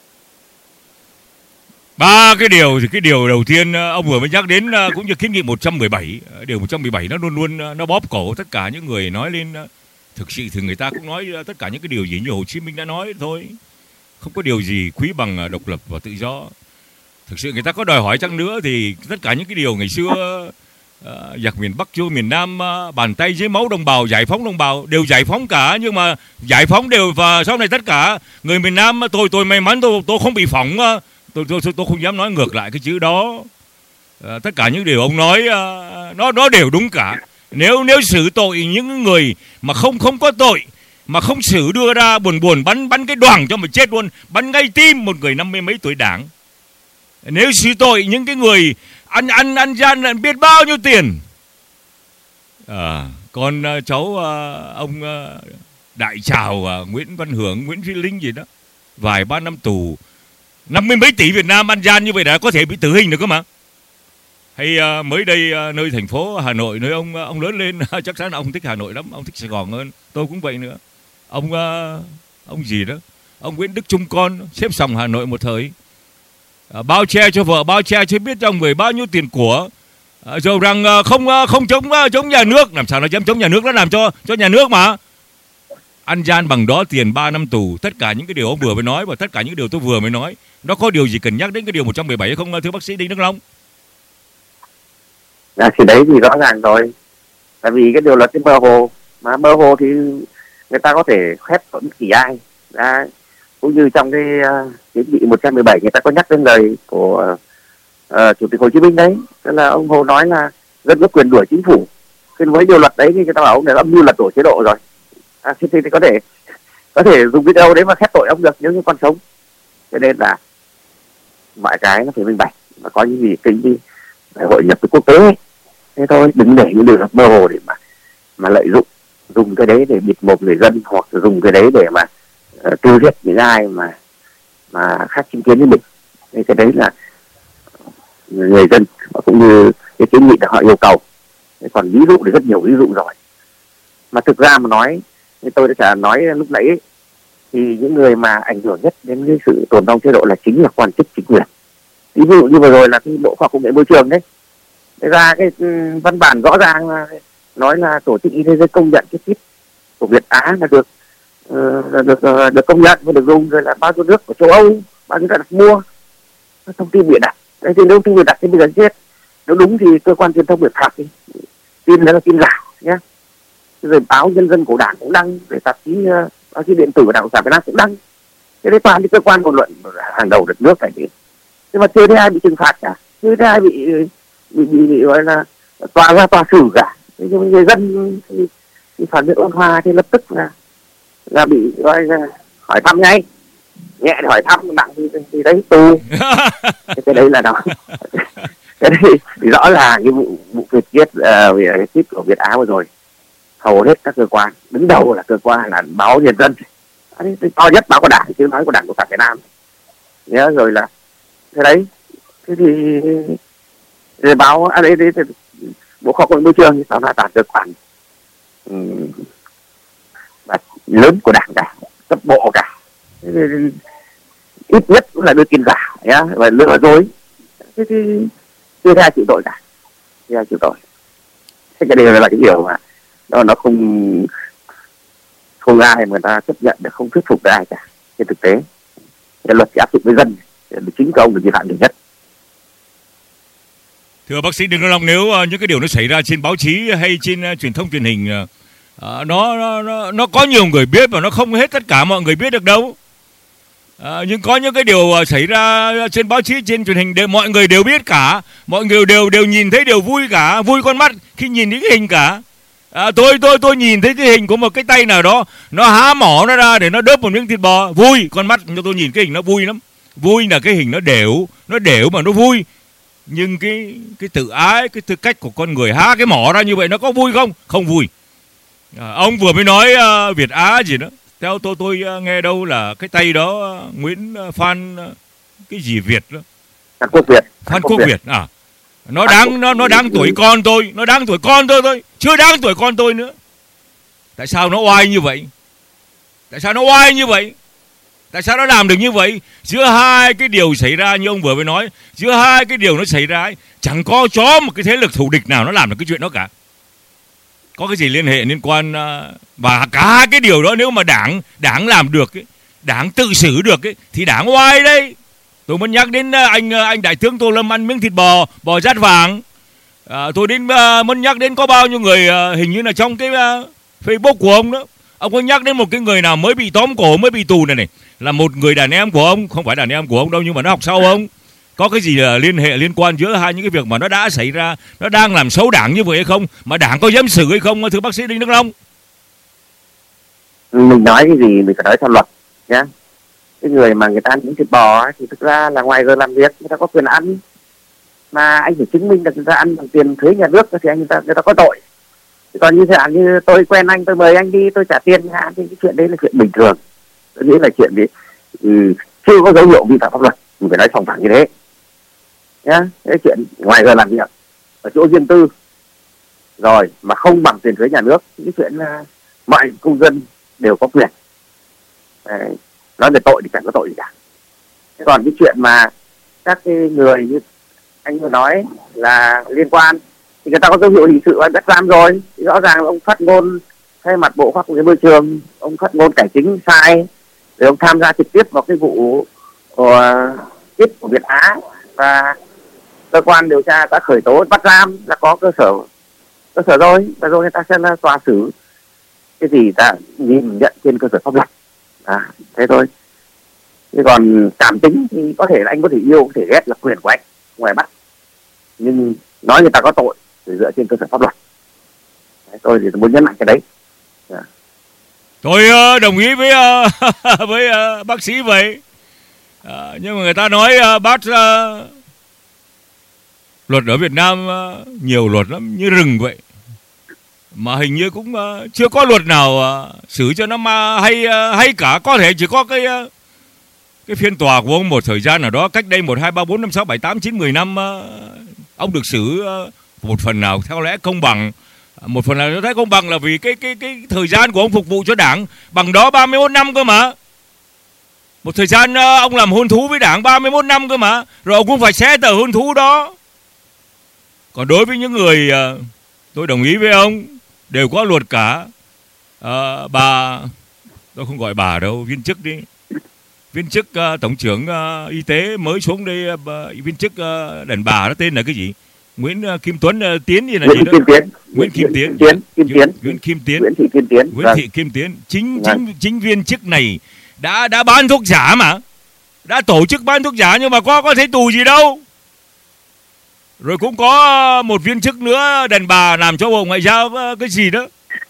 Ba cái điều thì cái điều đầu tiên ông vừa mới nhắc đến cũng như kiến nghị một trăm mười bảy, điều một trăm mười bảy nó luôn luôn nó bóp cổ tất cả những người nói lên. Thực sự thì người ta cũng nói tất cả những cái điều gì như Hồ Chí Minh đã nói thôi, không có điều gì quý bằng độc lập và tự do. Thực sự người ta có đòi hỏi chăng nữa thì tất cả những cái điều ngày xưa uh, giặc miền Bắc vô miền Nam, uh, bàn tay dưới máu đồng bào, giải phóng đồng bào đều giải phóng cả, nhưng mà giải phóng đều và sau này tất cả người miền Nam tôi tôi may mắn tôi tôi không bị phỏng, uh, tôi, tôi tôi tôi không dám nói ngược lại cái chữ đó. Uh, tất cả những điều ông nói uh, nó nó đều đúng cả. Nếu nếu xử tội những người mà không không có tội mà không xử đưa ra buồn buồn bắn bắn cái đoàng cho mà chết luôn, bắn ngay tim một người năm mươi mấy tuổi đảng. Nếu xử tội những cái người ăn ăn ăn gian là biết bao nhiêu tiền. À, con uh, cháu uh, ông uh, Đại Trào, uh, Nguyễn Văn Hưởng, Nguyễn Duy Linh gì đó, vài ba năm tù, năm mươi mấy tỷ Việt Nam ăn gian như vậy đã có thể bị tử hình được cơ mà. Hay uh, mới đây uh, nơi thành phố Hà Nội, nơi ông ông lớn lên chắc chắn là ông thích Hà Nội lắm, ông thích Sài Gòn hơn. Tôi cũng vậy nữa. Ông uh, ông gì đó, ông Nguyễn Đức Chung Con xếp sòng Hà Nội một thời, à, bao che cho vợ, bao che cho biết trong người bao nhiêu tiền của, à, rồi rằng uh, không uh, không chống uh, chống nhà nước, làm sao nó dám chống nhà nước, nó làm cho cho nhà nước mà. Ăn gian bằng đó tiền ba năm tù. Tất cả những cái điều ông vừa mới nói và tất cả những điều tôi vừa mới nói, nó có điều gì cần nhắc đến cái điều một trăm mười bảy hay không thưa bác sĩ Đinh Đức Long? À, thì đấy thì rõ ràng rồi, tại vì cái điều luật cái mơ hồ, mà mơ hồ thì người ta có thể khép bất kỳ ai. Đã, cũng như trong cái kiến uh, nghị một trăm mười bảy người ta có nhắc đến lời của uh, Chủ tịch Hồ Chí Minh đấy, tức là ông Hồ nói là dân có quyền đuổi chính phủ. Thì với điều luật đấy thì người ta bảo ông này âm mưu lật đổ chế độ rồi. À, thì, thì, thì có thể có thể dùng cái đâu đấy mà khép tội ông được nếu như còn sống. Cho nên là mọi cái nó phải minh bạch và có những gì tính đi hội nhập với quốc tế ấy. Thế thôi, đừng để những điều luật mơ hồ để mà mà lợi dụng, dùng cái đấy để bịt mồm người dân, hoặc dùng cái đấy để mà uh, tiêu diệt những ai mà mà khác chính kiến với mình. Thế cái đấy là người dân cũng như cái kiến nghị họ yêu cầu. Thế còn ví dụ thì rất nhiều ví dụ rồi. Mà thực ra mà nói, như tôi đã trả nói lúc nãy ấy, thì những người mà ảnh hưởng nhất đến cái sự tồn vong chế độ là chính là quan chức chính quyền. Ví dụ như vừa rồi là cái Bộ Khoa học Công nghệ Môi trường đấy, thế ra cái văn bản rõ ràng là nói là Tổ chức Y tế Thế giới công nhận cái kit của Việt Á là được uh, được uh, được công nhận và được dùng, rồi là bao nhiêu nước của châu Âu bao nhiêu nước đặt mua. Thông tin bịa đặt. Thế thì nếu thông tin bịa đặt thì bây giờ chết. Nếu đúng thì cơ quan truyền thông biệt phạt đi. Tin đó là tin giả nhé. Rồi báo Nhân dân của Đảng cũng đăng, rồi tạp chí uh, báo chí điện tử của Đảng Cộng sản Việt Nam cũng đăng. Thế đấy toàn những cơ quan ngôn luận hàng đầu đất nước phải đến. Nhưng mà chưa thấy ai bị trừng phạt cả, chưa thấy ai bị bị, bị, bị gọi là tòa ra tòa xử cả. Thế nhưng người dân thì, thì phản biện ôn hòa thì lập tức là là bị gọi là hỏi thăm ngay, nhẹ thì hỏi thăm, nặng thì, thì đấy tù. Cái đấy là nó cái đấy thì rõ ràng cái vụ vụ Việt Kiết uh, về cái của Việt Á vừa rồi, hầu hết các cơ quan đứng đầu là cơ quan là báo Nhân dân, to nhất báo của Đảng, chứ nói của Đảng Cộng sản Việt Nam nhớ rồi là thế đấy. Thế thì rồi báo à, đấy, đấy, đấy, Bộ Khoa học Công nghệ Môi trường thì tao là toàn cơ quan um, lớn của Đảng cả, cấp bộ cả, ít nhất cũng là đưa tin giả nhá, và lừa dối. Thế thì chưa ai chịu tội cả, chưa ai chịu tội. Thế cái điều này là cái điều mà nó nó không không ai mà người ta chấp nhận được, không thuyết phục được ai cả. Trên thực tế cái luật chỉ áp dụng với dân, chính công được vi phạm nhiều nhất. Thưa bác sĩ Đinh Đức Long, nếu uh, những cái điều nó xảy ra trên báo chí hay trên uh, truyền thông truyền hình, uh, nó, nó nó có nhiều người biết và nó không hết tất cả mọi người biết được đâu. Uh, nhưng có những cái điều uh, xảy ra trên báo chí, trên truyền hình đều mọi người đều biết cả, mọi người đều đều nhìn thấy đều vui cả, vui con mắt khi nhìn những cái hình cả. À, tôi tôi tôi nhìn thấy cái hình của một cái tay nào đó nó há mỏ nó ra để nó đớp một miếng thịt bò, vui, con mắt cho tôi nhìn cái hình nó vui lắm. Vui là cái hình nó đều, nó đều mà nó vui. Nhưng cái cái tự ái, cái tư cách của con người há cái mỏ ra như vậy nó có vui không? Không vui. À, ông vừa mới nói uh, Việt Á gì đó. Theo tôi tôi uh, nghe đâu là cái tay đó uh, Nguyễn uh, Phan uh, cái gì Việt đó. Phan Quốc Việt. Phan Quốc Việt. Việt à. Nó đáng nó nó đáng tuổi con tôi, nó đáng tuổi con tôi thôi, chưa đáng tuổi con tôi nữa. Tại sao nó oai như vậy? Tại sao nó oai như vậy? Tại sao nó làm được như vậy? Giữa hai cái điều xảy ra như ông vừa mới nói, giữa hai cái điều nó xảy ra ấy, chẳng có chó một cái thế lực thù địch nào nó làm được cái chuyện đó cả. Có cái gì liên hệ liên quan uh, và cả hai cái điều đó nếu mà đảng đảng làm được ấy, đảng tự xử được ấy, thì đảng oai đấy. Tôi muốn nhắc đến anh anh đại tướng Tô Lâm ăn miếng thịt bò bò rát vàng. À, tôi đến uh, muốn nhắc đến có bao nhiêu người uh, hình như là trong cái uh, Facebook của ông đó. Ông có nhắc đến một cái người nào mới bị tóm cổ, mới bị tù này này, là một người đàn em của ông, không phải đàn em của ông đâu nhưng mà nó học sau ông. Có cái gì uh, liên hệ liên quan giữa hai những cái việc mà nó đã xảy ra, nó đang làm xấu đảng như vậy hay không, mà đảng có dám xử hay không, thưa bác sĩ Đinh Đức Long? Mình nói cái gì mình phải nói theo luật nhé. Cái người mà người ta ăn những thịt bò ấy, thì thực ra là ngoài giờ làm việc người ta có quyền ăn, mà anh phải chứng minh được người ta ăn bằng tiền thuế nhà nước thì anh người ta người ta có tội. Còn như thế như tôi quen anh, tôi mời anh đi, tôi trả tiền nhà thì cái chuyện đấy là chuyện bình thường. Tôi nghĩ là chuyện đấy ừ, chưa có dấu hiệu vi phạm pháp luật, mình phải nói sòng phẳng như thế nhá. Cái chuyện ngoài giờ làm việc ở chỗ riêng tư rồi mà không bằng tiền thuế nhà nước, cái chuyện là mọi công dân đều có quyền. Đấy. Nói về tội thì chẳng có tội gì cả. Thế còn cái chuyện mà các cái người như anh vừa nói là liên quan thì người ta có dấu hiệu hình sự bắt giam rồi. Thì rõ ràng ông phát ngôn thay mặt Bộ Khoa học và Môi trường, ông phát ngôn cải chính sai, rồi ông tham gia trực tiếp vào cái vụ của tiếp của Việt Á, và cơ quan điều tra đã khởi tố bắt giam, là có cơ sở cơ sở rồi, và rồi người ta sẽ là tòa xử cái gì ta nhìn nhận trên cơ sở pháp luật. À, thế thôi. Thế còn cảm tính thì có thể là anh có thể yêu, có thể ghét là quyền của anh, ngoài bắt. Nhưng nói người ta có tội thì dựa trên cơ sở pháp luật. Đấy, tôi thì muốn nhấn mạnh cái đấy. À. Tôi uh, đồng ý với uh, với uh, bác sĩ vậy. Uh, nhưng mà người ta nói uh, bác uh, luật ở Việt Nam uh, nhiều luật lắm, như rừng vậy. Mà hình như cũng uh, chưa có luật nào uh, xử cho nó mà hay uh, hay cả. Có thể chỉ có cái uh, cái phiên tòa của ông một thời gian nào đó, cách đây một hai ba bốn năm sáu bảy tám chín mười năm, uh, ông được xử uh, một phần nào theo lẽ công bằng, một phần nào tôi thấy công bằng là vì cái cái cái thời gian của ông phục vụ cho đảng bằng đó ba mươi mốt năm cơ mà. Một thời gian uh, ông làm hôn thú với đảng ba mươi mốt năm cơ mà, rồi ông cũng phải xé tờ hôn thú đó. Còn đối với những người uh, tôi đồng ý với ông, đều có luật cả. À, bà, tôi không gọi bà đâu, viên chức đi, viên chức uh, tổng trưởng uh, y tế mới xuống đây, uh, viên chức uh, đàn bà đó tên là cái gì? Nguyễn uh, Kim Tuấn uh, Tiến gì là Nguyễn gì đó? Kim Tiến. Nguyễn Kim Tiến. Tiến. Kim Tiến. Nguyễn Kim Tiến. Nguyễn Thị Kim Tiến. Nguyễn Thị Kim Tiến. Chính chính chính viên chức này đã đã bán thuốc giả mà, đã tổ chức bán thuốc giả nhưng mà có có thấy tù gì đâu. Rồi cũng có một viên chức nữa đàn bà làm cho Bộ Ngoại giao cái gì đó,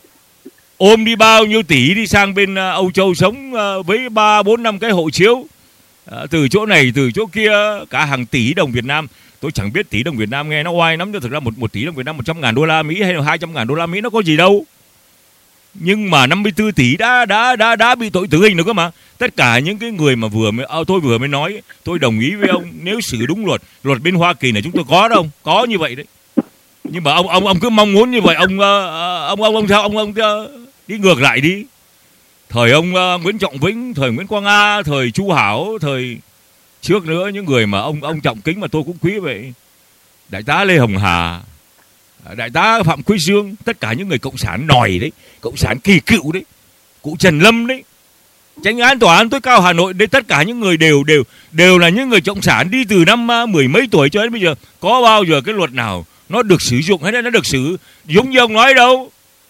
ôm đi bao nhiêu tỷ đi sang bên Âu Châu sống với ba bốn năm cái hộ chiếu, từ chỗ này từ chỗ kia cả hàng tỷ đồng Việt Nam. Tôi chẳng biết tỷ đồng Việt Nam nghe nó oai lắm, nhưng thực ra một một tỷ đồng Việt Nam một trăm ngàn đô la Mỹ hay là hai trăm ngàn đô la Mỹ nó có gì đâu. Nhưng mà năm mươi tư tỷ đã đã đã đã bị tội tử hình rồi cơ mà. Tất cả những cái người mà vừa mới tôi vừa mới nói, tôi đồng ý với ông, nếu xử đúng luật, luật bên Hoa Kỳ này chúng tôi có đâu, có như vậy đấy. Nhưng mà ông ông ông cứ mong muốn như vậy, ông ông ông ông sao ông ông đi ngược lại đi. Thời ông Nguyễn Trọng Vĩnh, thời Nguyễn Quang A, thời Chu Hảo, thời trước nữa những người mà ông ông trọng kính mà tôi cũng quý vậy, đại tá Lê Hồng Hà, đại tá Phạm Quý Dương, tất cả những người cộng sản nòi đấy, cộng sản kỳ cựu đấy, cụ Trần Lâm đấy, chánh án tòa án tối cao Hà Nội đấy, tất cả những người đều đều đều là những người cộng sản đi từ năm mười mấy tuổi cho đến bây giờ. Có bao giờ cái luật nào nó được sử dụng hay là nó được xử giống như ông nói đâu.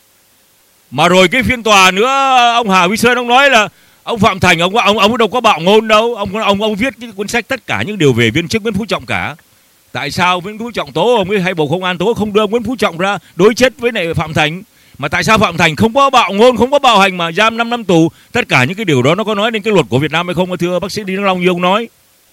Mà rồi cái phiên tòa nữa, ông Hà Huy Sơn ông nói là ông Phạm Thành ông ông ông đâu có bạo ngôn đâu, ông ông ông viết cái cuốn sách tất cả những điều về viên chức Nguyễn Phú Trọng cả. Tại sao Nguyễn Phú Trọng tố ông ấy hay Bộ Công an tố không đưa Nguyễn Phú Trọng ra đối chất với lại Phạm Thành? Mà tại sao Phạm Thành không có bạo ngôn, không có bạo hành mà giam năm năm tù? Tất cả những cái điều đó nó có nói đến cái luật của Việt Nam hay không, thưa bác sĩ Đinh Đắc Long như ông nói?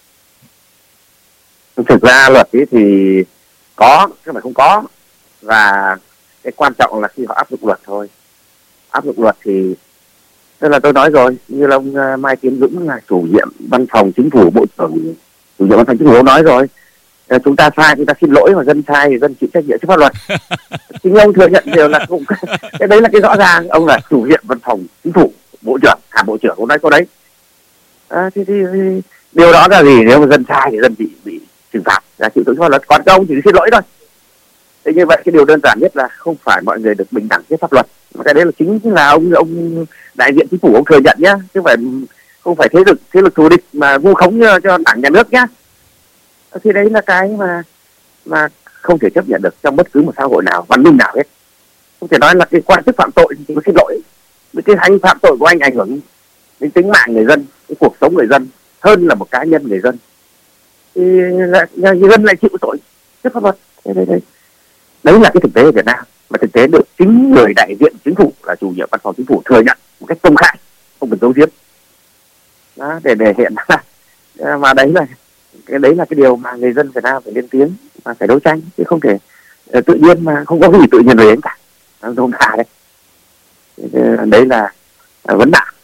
Thực ra luật ấy thì có, chứ không phải không có. Và cái quan trọng là khi họ áp dụng luật thôi. Áp dụng luật thì tức là tôi nói rồi, như là ông Mai Tiến Dũng là chủ nhiệm văn phòng chính phủ, bộ trưởng chủ nhiệm văn phòng chính phủ nói rồi, chúng ta sai chúng ta xin lỗi, mà dân sai thì dân chịu trách nhiệm trước pháp luật. Chính ông thừa nhận điều là cũng cái đấy là cái rõ ràng. Ông là chủ nhiệm văn phòng chính phủ, bộ trưởng, hàm bộ trưởng cũng nói câu đấy. À, thì, thì, thì điều đó là gì? Nếu mà dân sai thì dân bị bị trừng phạt, là chịu trách pháp luật. Còn ông chỉ xin lỗi thôi. Thế như vậy cái điều đơn giản nhất là không phải mọi người được bình đẳng trước pháp luật. Mà cái đấy là chính là ông ông đại diện chính phủ ông thừa nhận nhá, chứ không phải không phải thế lực thế lực thù địch mà vu khống cho, cho đảng nhà nước nhá. Thì đấy là cái mà mà không thể chấp nhận được trong bất cứ một xã hội nào, văn minh nào hết. Không thể nói là cái quan chức phạm tội thì xin lỗi, vì cái hành phạm tội của anh ảnh hưởng đến tính mạng người dân, cái cuộc sống người dân hơn là một cá nhân người dân, thì là, là người dân lại chịu tội trước pháp luật. Đấy, đấy, đấy. đấy là cái thực tế ở Việt Nam, mà thực tế được chính người đại diện chính phủ là chủ nhiệm văn phòng chính phủ thừa nhận một cách công khai, không cần giấu giếm. Đó, để để hiện ra mà đấy là cái đấy là cái điều mà người dân Việt Nam phải lên tiếng và phải đấu tranh, chứ không thể uh, tự nhiên mà không có gì tự nhiên về đến cả. Nó không thả đấy. Đấy là uh, vấn nạn.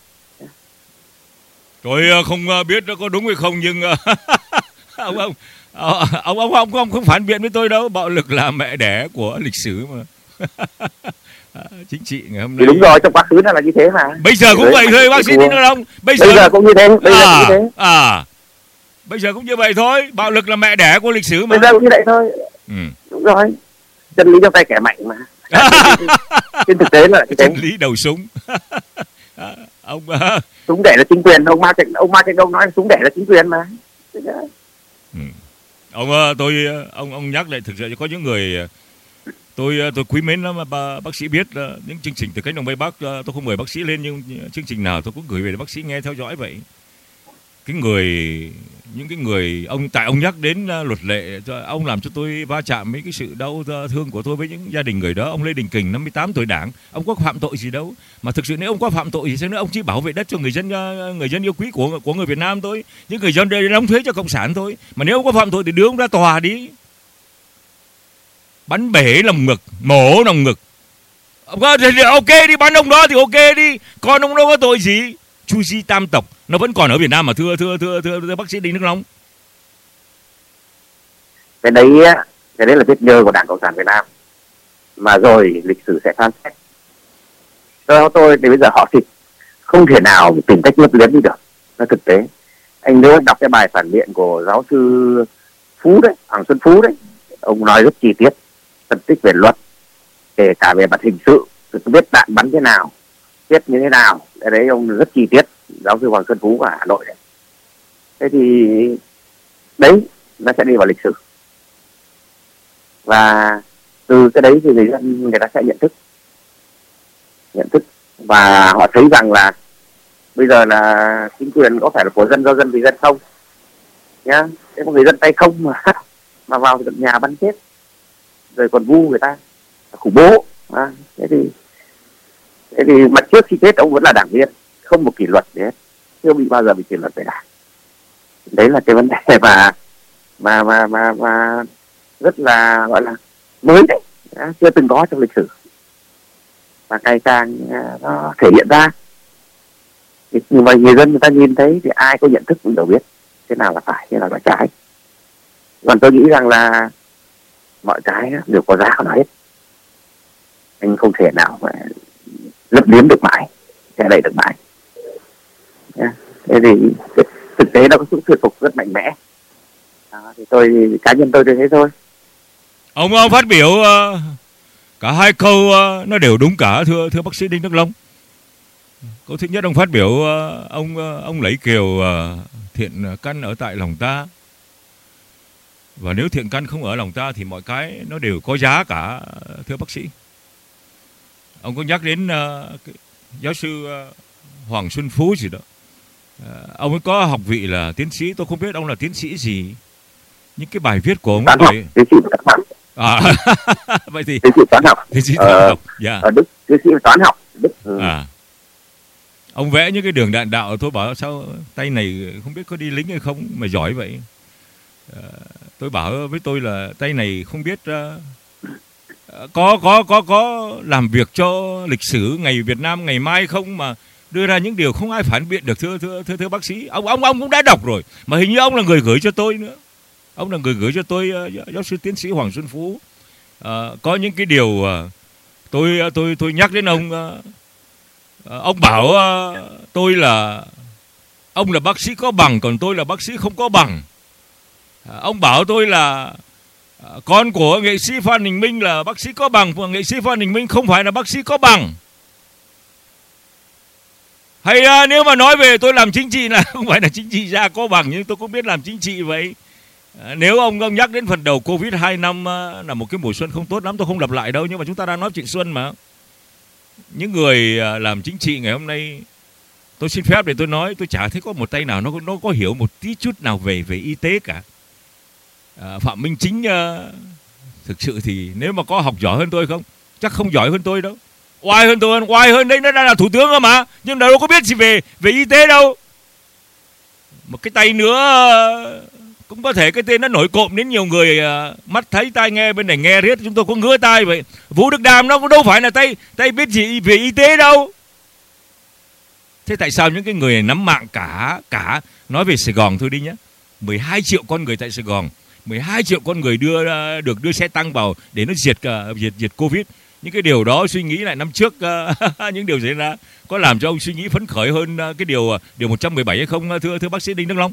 Tôi không biết nó có đúng hay không, nhưng ông ông ông ông ông không không phản biện với tôi đâu. Bạo lực là mẹ đẻ của lịch sử mà. Chính trị ngày hôm nay. Thì đúng rồi, trong quá khứ là như thế mà. Bây giờ cũng vậy thôi bác sĩ Đinh Đắc Long. Bây giờ, bây giờ cũng như thế. Bây giờ à, cũng như thế. À, bây giờ cũng như vậy thôi. Bạo lực là mẹ đẻ của lịch sử mà. Bây giờ cũng như vậy thôi. Ừ. Đúng rồi. Chân lý trong tay kẻ mạnh mà. Trên thực tế là cái chân lý đầu súng. Ông súng để là chính quyền. Ông Mao Trạch ông Mao Trạch Đông nói súng để là chính quyền mà. Ừ. Ông tôi ông ông nhắc lại, thực sự có những người tôi tôi quý mến lắm, mà bác sĩ biết những chương trình từ cánh đồng mây Bắc, tôi không mời bác sĩ lên nhưng chương trình nào tôi cũng gửi về để bác sĩ nghe theo dõi vậy. Cái người những cái người ông tại ông nhắc đến luật lệ, ông làm cho tôi va chạm với cái sự đau thương của tôi với những gia đình người đó. Ông Lê Đình Kình năm mươi tám tuổi Đảng, ông có phạm tội gì đâu, mà thực sự nếu ông có phạm tội gì sao nữa, ông chỉ bảo vệ đất cho người dân người dân yêu quý của của người Việt Nam thôi, những người dân đây đóng thuế cho cộng sản thôi. Mà nếu ông có phạm tội thì đưa ông ra tòa đi, bắn bể lòng ngực, mổ lòng ngực. Ok đi, bắn ông đó thì ok đi, còn ông đâu có tội gì. Chu Di tam tộc nó vẫn còn ở Việt Nam mà thưa thưa thưa thưa, thưa bác sĩ Đinh Đắc Long. Cái đấy cái đấy là vết nhơ của Đảng Cộng sản Việt Nam, mà rồi lịch sử sẽ phán xét. Theo tôi thì bây giờ họ thì không thể nào tìm cách lấp liếm đi được, nó thực tế. Anh nhớ đọc cái bài phản biện của giáo sư Phú đấy, Hoàng Xuân Phú đấy, ông nói rất chi tiết, phân tích về luật, kể cả về mặt hình sự, biết đạn bắn thế nào, biết như thế nào. Cái đấy ông rất chi tiết, giáo sư Hoàng Xuân Phú ở Hà Nội đấy. Thế thì đấy nó sẽ đi vào lịch sử, và từ cái đấy thì người dân người ta sẽ nhận thức nhận thức và họ thấy rằng là bây giờ là chính quyền có phải là của dân, do dân vì dân không nhá. Thế mà người dân tay không mà mà vào tận nhà bắn chết rồi còn vu người ta khủng bố à, thế thì thế thì mặt trước khi chết ông vẫn là đảng viên, không một kỷ luật gì hết, chưa bị bao giờ bị kỷ luật về đảng. Đấy là cái vấn đề mà mà mà mà mà rất là gọi là mới đấy, đã, chưa từng có trong lịch sử, và ngày càng nó thể hiện ra. Nhưng mà người dân người ta nhìn thấy thì ai có nhận thức cũng đều biết thế nào là phải, thế nào là trái. Còn tôi nghĩ rằng là mọi cái đều có giá của nó hết, anh không thể nào mà lấp liếm được mãi, che đậy được mãi. Thế thì thực tế nó có sự thuyết phục rất mạnh mẽ. Đó, thì tôi cá nhân tôi thế thôi. Ông, ông phát biểu uh, cả hai câu uh, nó đều đúng cả, thưa thưa bác sĩ Đinh Đắc Long. Câu thứ nhất ông phát biểu uh, ông uh, ông lấy kiều uh, thiện căn ở tại lòng ta, và nếu thiện căn không ở lòng ta thì mọi cái nó đều có giá cả, thưa bác sĩ. Ông có nhắc đến uh, cái giáo sư uh, Hoàng Xuân Phú gì đó. Uh, ông ấy có học vị là tiến sĩ, tôi không biết ông là tiến sĩ gì. Những cái bài viết của ông ấy, À, vậy thì tiến sĩ toán học. tiến sĩ Ờ, toán học. Dạ. ở Đức, tiến sĩ toán học Đức. Ừ. À. Ông vẽ những cái đường đạn đạo, tôi bảo sao tay này không biết có đi lính hay không mà giỏi vậy. À, tôi bảo với tôi là tay này không biết uh, có có có có làm việc cho lịch sử ngày Việt Nam ngày mai không mà đưa ra những điều không ai phản biện được, thưa thưa thưa, thưa bác sĩ. Ông ông ông cũng đã đọc rồi, mà hình như ông là người gửi cho tôi nữa. Ông là người gửi cho tôi, uh, giáo sư tiến sĩ Hoàng Xuân Phú. Uh, có những cái điều uh, tôi tôi tôi nhắc đến ông. Uh, Ông bảo uh, tôi là ông là bác sĩ có bằng, còn tôi là bác sĩ không có bằng. uh, Ông bảo tôi là uh, con của nghệ sĩ Phan Đình Minh là bác sĩ có bằng, và nghệ sĩ Phan Đình Minh không phải là bác sĩ có bằng. Hay uh, nếu mà nói về tôi làm chính trị là không phải là chính trị gia có bằng, nhưng tôi cũng biết làm chính trị vậy. uh, Nếu ông, ông nhắc đến phần đầu Covid hai năm uh, là một cái mùa xuân không tốt lắm, tôi không lặp lại đâu, nhưng mà chúng ta đang nói chuyện xuân mà. Những người làm chính trị ngày hôm nay, tôi xin phép để tôi nói, tôi chả thấy có một tay nào nó nó có hiểu một tí chút nào về về y tế cả. À, Phạm Minh Chính uh, thực sự thì nếu mà có học giỏi hơn tôi không, chắc không giỏi hơn tôi đâu. Oai hơn tôi, oai hơn đấy, nó đang là thủ tướng cơ mà, nhưng đâu có biết gì về về y tế đâu. Một cái tay nữa cũng có thể cái tên nó nổi cộm đến nhiều người uh, mắt thấy tai nghe, bên này nghe riết chúng tôi có ngứa tai vậy. Vũ Đức Đàm nó cũng đâu phải là tay tay biết gì về y tế đâu. Thế tại sao những cái người này nắm mạng cả cả nói về Sài Gòn thôi đi nhé, mười hai triệu con người tại Sài Gòn, mười hai triệu con người đưa uh, được đưa xe tăng vào để nó diệt uh, diệt diệt Covid. Những cái điều đó suy nghĩ lại năm trước uh, những điều xảy ra có làm cho ông suy nghĩ phấn khởi hơn uh, cái điều uh, điều một trăm mười bảy hay không, uh, thưa thưa bác sĩ Đinh Đức Long?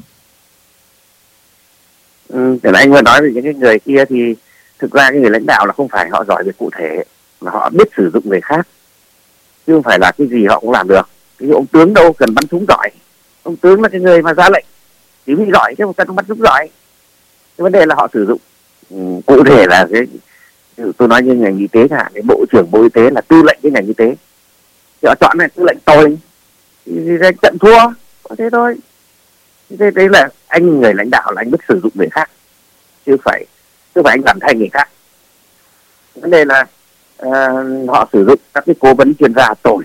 Ừ, để anh vừa nói về những cái người kia thì thực ra cái người lãnh đạo là không phải họ giỏi về cụ thể, mà họ biết sử dụng người khác, chứ không phải là cái gì họ cũng làm được. Cái ông tướng đâu cần bắn súng giỏi, ông tướng là cái người mà ra lệnh chỉ huy giỏi chứ không cần bắn súng giỏi. Cái vấn đề là họ sử dụng. Ừ, cụ thể là cái tôi nói như ngành y tế cả, cái bộ trưởng bộ y tế là tư lệnh cái ngành y tế, thì họ chọn này tư lệnh tồi thì, thì trận thua, có thế thôi. Thế đấy là anh người lãnh đạo là anh biết sử dụng người khác, chứ phải chứ phải anh làm thay người khác. Vấn đề là uh, họ sử dụng các cái cố vấn chuyên gia tồi.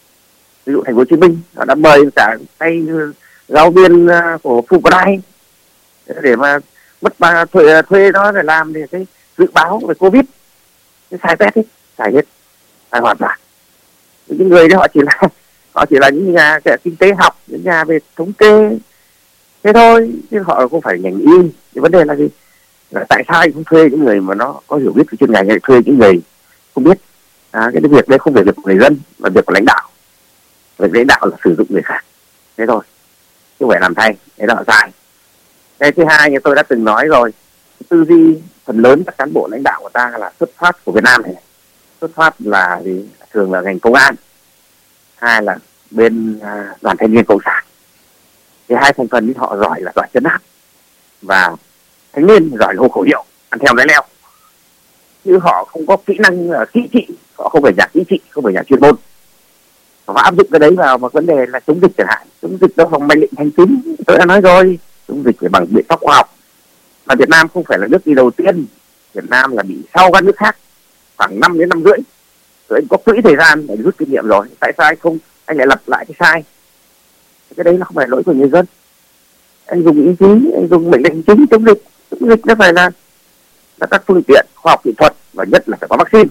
Ví dụ Thành phố Hồ Chí Minh họ đã mời cả tay giáo viên uh, của Fulbright để mà mất ba thuê thuê nó để làm để cái dự báo về Covid, cái sai test hết, sai hết, sai hoàn toàn. Những người đấy họ chỉ là họ chỉ là những nhà kinh tế học, những nhà về thống kê, thế thôi, chứ họ không phải ngành y. Thì vấn đề là gì? Là tại sao anh không thuê những người mà nó có hiểu biết về chuyên ngành, hay thuê những người không biết? À, cái việc đấy không phải việc của người dân, mà việc của lãnh đạo. Việc lãnh đạo là sử dụng người khác, thế thôi, chứ không phải làm thay, thế đó là sai. Cái thứ hai như tôi đã từng nói rồi, tư duy phần lớn các cán bộ lãnh đạo của ta là xuất phát của Việt Nam này, xuất phát là gì? Thường là ngành công an, hai là bên à, đoàn thanh niên cộng sản. Thì hai thành phần họ giỏi là giỏi chấn áp, và thanh niên giỏi là hô khẩu hiệu, ăn theo lái leo, chứ họ không có kỹ năng uh, kỹ trị, họ không phải nhà kỹ trị, không phải nhà chuyên môn. Họ áp dụng cái đấy vào một vấn đề là chống dịch chẳng hạn, chống dịch đó bằng mệnh lệnh hành chính, tôi đã nói rồi, chống dịch phải bằng biện pháp khoa học. Mà Việt Nam không phải là nước đi đầu tiên, Việt Nam là bị sau các nước khác khoảng năm đến năm rưỡi, rồi anh có quỹ thời gian để rút kinh nghiệm rồi, tại sao anh không anh lại lặp lại cái sai? Cái đấy nó không phải lỗi của người dân. Anh dùng ý chí, anh dùng mệnh lệnh hành chính chống dịch, chống dịch nó phải là là các phương tiện khoa học kỹ thuật, và nhất là phải có vaccine.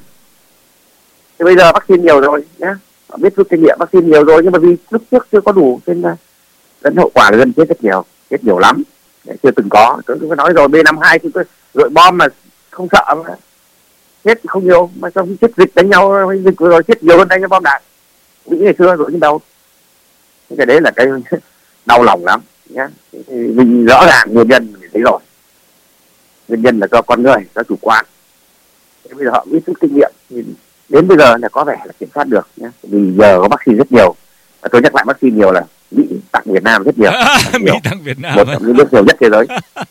Thì bây giờ vaccine nhiều rồi nhá, họ biết rút kinh nghiệm, vaccine nhiều rồi, nhưng mà vì lúc trước chưa có đủ nên là dẫn hậu quả là dân chết rất nhiều, chết nhiều lắm, chưa từng có. Tôi có nói rồi, B năm mươi hai chúng tôi đội bom mà không sợ mà chết không nhiều, mà trong chết dịch đánh nhau, dịch rồi chết nhiều hơn đánh nhau bom đạn Mỹ ngày xưa rồi nhưng đâu. Cái đấy là cái đau lòng lắm nhá. Mình rõ ràng nguyên nhân mình thấy rồi, nguyên nhân là do con người, do chủ quan. Thế bây giờ họ biết rút kinh nghiệm thì đến bây giờ là có vẻ là kiểm soát được nhé. Vì giờ có vaccine rất nhiều, và tôi nhắc lại vaccine nhiều là Mỹ tặng Việt Nam rất nhiều, Mỹ nhiều. Tặng Việt Nam một trong những nước nhiều nhất thế giới.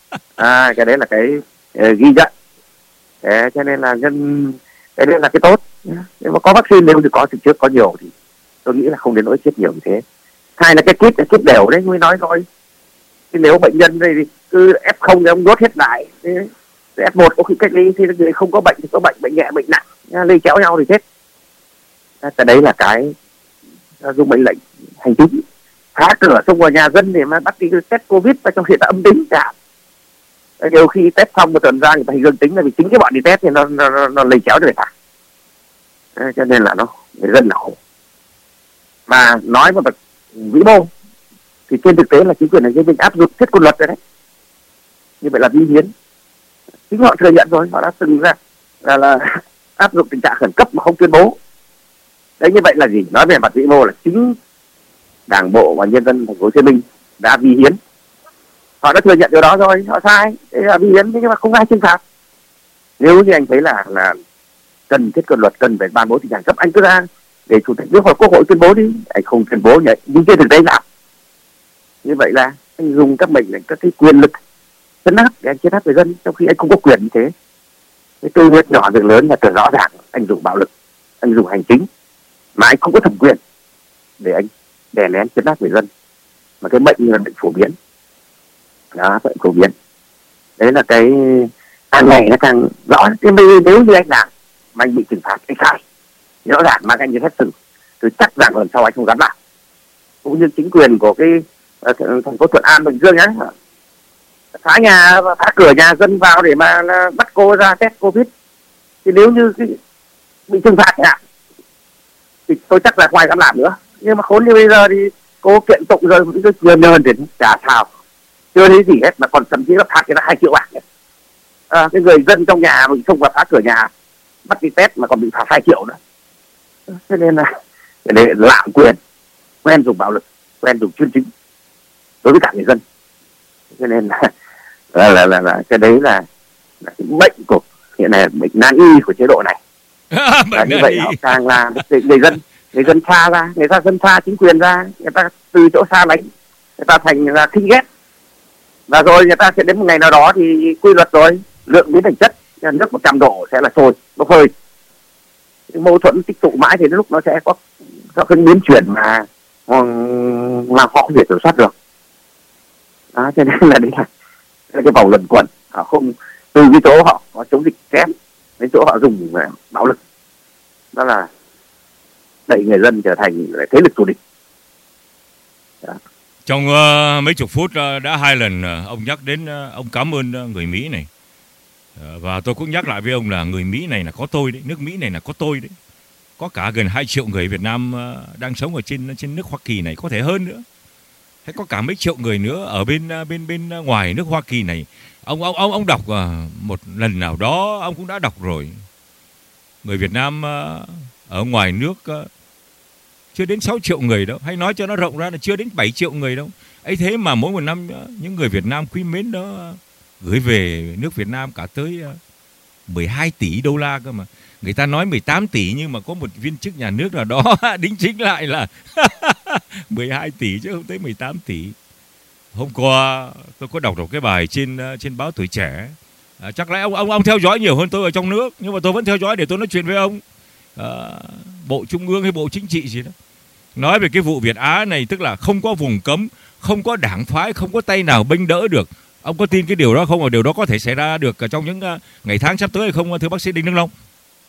À, cái đấy là cái uh, ghi nhận. Thế cho nên là nhân cái đấy là cái tốt. Nếu mà có vaccine, nếu thì có từ trước có nhiều thì tôi nghĩ là không đến nỗi chết nhiều như thế. Hai là cái kit, cái kit đều đấy, mới nói rồi. Thì nếu bệnh nhân đây thì cứ ép không thì ông đốt hết lại, thế ép một có khi cách ly thì người không có bệnh thì có bệnh, bệnh nhẹ bệnh nặng lây chéo nhau thì chết. Cái đấy là cái dùng mệnh lệnh hành chính, phá cửa xông vào nhà dân để mà bắt đi test covid và trong hiện tại âm tính cả. Nhiều khi test xong một tuần ra người ta dương tính là vì chính cái bọn đi test thì nó nó, nó, nó lây chéo cho người ta. Cho nên là nó người dân là khổ. Mà nói một bậc vĩ mô thì trên thực tế là chính quyền này mình áp dụng thiết quân luật rồi đấy. Như vậy là vi hiến. Chính họ thừa nhận rồi, họ đã từng ra là, là áp dụng tình trạng khẩn cấp mà không tuyên bố. Đấy, như vậy là gì? Nói về mặt vĩ mô là chính Đảng bộ và nhân dân thành phố Hồ Chí Minh đã vi hiến. Họ đã thừa nhận điều đó rồi, họ sai, thế là vi hiến, nhưng mà không ai trừng phạt. Nếu như anh thấy là là cần thiết quân luật, cần phải ban bố tình trạng cấp, anh cứ ra để chủ tịch nước hoặc quốc hội tuyên bố đi. Anh không tuyên bố nhỉ, nhưng trên thực tế nào? Như vậy là anh dùng các mệnh lệnh, các cái quyền lực chấn áp để anh chấn áp người dân, trong khi anh không có quyền như thế. Cái tôi việc nhỏ việc lớn là từ rõ ràng anh dùng bạo lực, anh dùng hành chính mà anh không có thẩm quyền để anh đè nén chấn áp người dân, mà cái bệnh như là bệnh phổ biến, đó, bệnh phổ biến. Đấy là cái càng ngày nó càng rõ. Thế nếu như anh làm mà anh bị trừng phạt, anh sai rõ ràng mà anh như xét xử, tôi chắc rằng lần sau anh không dám làm. Cũng như chính quyền của cái uh, thành phố Thuận An, Bình Dương ấy, phá nhà, phá cửa nhà dân vào để mà bắt cô ra test covid, thì nếu như cái, bị trừng phạt ạ thì tôi chắc là không ai dám làm nữa. Nhưng mà khốn như bây giờ thì cô kiện tụng rồi cũng cứ nhờn nhờn đến chả sao, chưa thấy gì hết, mà còn thậm chí là phạt người ta hai triệu bạc. À, cái người dân trong nhà bị xông vào phá cửa nhà bắt đi test mà còn bị phạt hai triệu nữa. Cho nên là để lạm quyền, quen dùng bạo lực, quen dùng chuyên chính đối với cả người dân. Cho nên là là là, là, là cái đấy là, là cái bệnh của hiện nay, bệnh nan y của chế độ này. Và như vậy họ càng là người dân người dân xa ra, người ta dân xa chính quyền ra, người ta từ chỗ xa lánh, người ta thành là khinh ghét, và rồi người ta sẽ đến một ngày nào đó thì quy luật rồi, lượng biến thành chất, nước một trăm độ sẽ là sôi bốc hơi. Mâu thuẫn tích tụ mãi thì đến lúc nó sẽ có có cái biến chuyển mà mà họ không thể kiểm soát được. Đó, cho nên là đấy là, là cái vòng luẩn quẩn. Họ không, từ cái chỗ họ có chống dịch kém đến chỗ họ dùng bạo lực, đó là đẩy người dân trở thành thế lực thù địch. Đó. Trong uh, mấy chục phút uh, đã hai lần uh, ông nhắc đến uh, ông cảm ơn uh, người Mỹ này, uh, và tôi cũng nhắc lại với ông là người Mỹ này là có tôi đấy, nước Mỹ này là có tôi đấy, có cả gần hai triệu người Việt Nam uh, đang sống ở trên trên nước Hoa Kỳ này, có thể hơn nữa, hay có cả mấy triệu người nữa ở bên uh, bên bên uh, ngoài nước Hoa Kỳ này. Ông ông ông ông đọc uh, một lần nào đó ông cũng đã đọc rồi, người Việt Nam uh, ở ngoài nước uh, chưa đến sáu triệu người đâu, hay nói cho nó rộng ra là chưa đến bảy triệu người đâu. Ấy thế mà mỗi một năm những người Việt Nam quý mến đó gửi về nước Việt Nam cả tới mười hai tỷ đô la cơ mà. Người ta nói mười tám tỷ nhưng mà có một viên chức nhà nước nào đó đính chính lại là mười hai tỷ chứ không tới mười tám tỷ. Hôm qua tôi có đọc được cái bài trên trên báo Tuổi Trẻ. À, chắc lẽ ông ông ông theo dõi nhiều hơn tôi ở trong nước, nhưng mà tôi vẫn theo dõi để tôi nói chuyện với ông. À, Bộ Trung ương hay Bộ Chính trị gì đó nói về cái vụ Việt Á này, tức là không có vùng cấm, không có đảng phái, không có tay nào bênh đỡ được. Ông có tin cái điều đó không? Và điều đó có thể xảy ra được trong những ngày tháng sắp tới hay không, thưa bác sĩ Đinh Đức Long?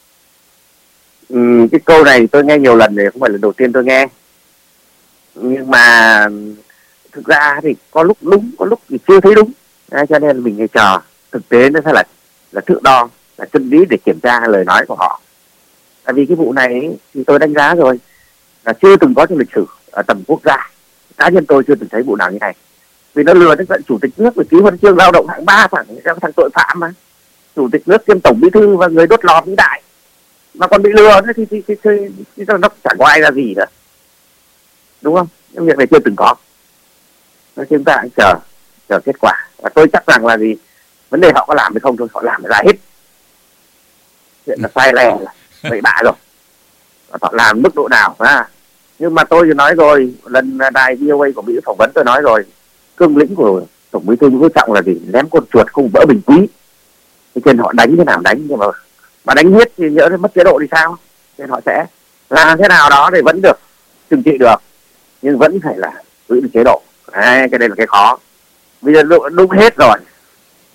Ừ, cái câu này tôi nghe nhiều lần rồi, không phải là đầu tiên tôi nghe. Nhưng mà thực ra thì có lúc đúng, có lúc thì chưa thấy đúng. À, cho nên mình phải chờ thực tế nó sẽ là là thước đo, là chân lý để kiểm tra lời nói của họ. Tại vì cái vụ này thì tôi đánh giá rồi là chưa từng có trong lịch sử ở tầm quốc gia. Cá nhân tôi chưa từng thấy vụ nào như này. Vì nó lừa đến tận chủ tịch nước và ký huân chương lao động hạng ba, thằng thằng tội phạm mà. Chủ tịch nước kiêm tổng bí thư và người đốt lò vĩ đại mà còn bị lừa nữa thì, thì, thì, thì, thì, thì nó chẳng có ai ra gì nữa, đúng không? Những việc này chưa từng có. Nói chúng ta hãy chờ chờ kết quả. Và tôi chắc rằng là gì, vấn đề họ có làm hay không thôi, họ làm ra hết. Chuyện là sai lẻ là bậy bạ rồi, họ làm mức độ nào à. Nhưng mà tôi nói rồi, lần đài vê o a của Mỹ phỏng vấn tôi nói rồi, cương lĩnh của tổng bí thư Nguyễn Phú Trọng là gì, ném con chuột không vỡ bình quý. Thế trên họ đánh thế nào đánh, nhưng mà mà đánh hết thì nhỡ mất chế độ thì sao? Nên họ sẽ làm thế nào đó để vẫn được trừng trị được, nhưng vẫn phải là giữ được chế độ. Đấy, cái đây là cái khó. Bây giờ đúng hết rồi,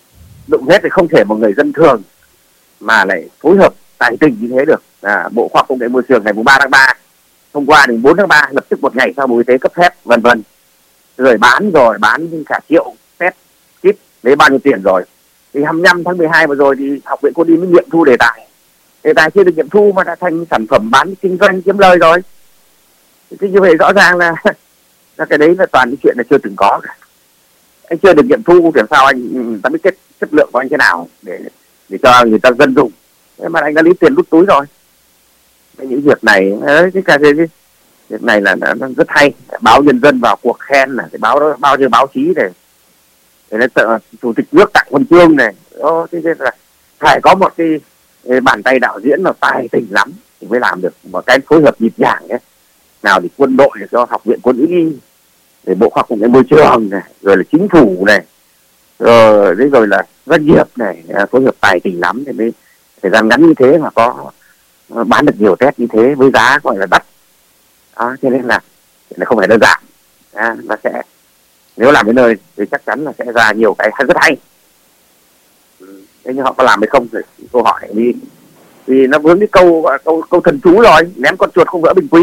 đụng hết thì không thể một người dân thường mà lại phối hợp tài tình như thế được. À, Bộ Khoa học Công nghệ Môi trường ngày ba tháng ba hôm qua đến bốn tháng ba lập tức một ngày sau Bộ Y tế cấp phép vân vân, rồi bán rồi bán cả triệu test kit lấy bao nhiêu tiền rồi. Thì hai mươi lăm tháng mười hai vừa rồi thì Học viện Quân y mới nghiệm thu đề tài, đề tài chưa được nghiệm thu mà đã thành sản phẩm bán kinh doanh kiếm lời rồi. Thì như vậy rõ ràng là là cái đấy là toàn những chuyện là chưa từng có cả. Anh chưa được nghiệm thu thì làm sao anh ta biết kết chất lượng của anh thế nào để để cho người ta dân dùng. Thế mà anh đã lấy tiền đút túi rồi. Những việc này đấy, cái cái, cái, cái việc này là, là, là rất hay. Báo Nhân dân vào cuộc khen là cái báo đó, bao nhiêu báo chí này để nó tự, chủ tịch nước tặng huân chương này. Đó, thế nên là phải có một cái, cái bàn tay đạo diễn mà tài tình lắm thì mới làm được một cái phối hợp nhịp nhàng ấy. Nào thì quân đội để cho Học viện Quân y, để Bộ Khoa học Công nghệ Môi trường này, rồi là chính phủ này, rồi đấy rồi là doanh nghiệp này phối hợp tài tình lắm thì mới thời gian ngắn như thế mà có bán được nhiều test như thế với giá gọi là đắt. Đó, cho nên là không phải đơn giản. À, nó sẽ nếu làm đến nơi thì chắc chắn là sẽ ra nhiều cái rất hay. Thế nhưng họ có làm hay không thì câu hỏi đi, vì nó vướng cái câu câu câu thần chú rồi, ném con chuột không vỡ bình quý.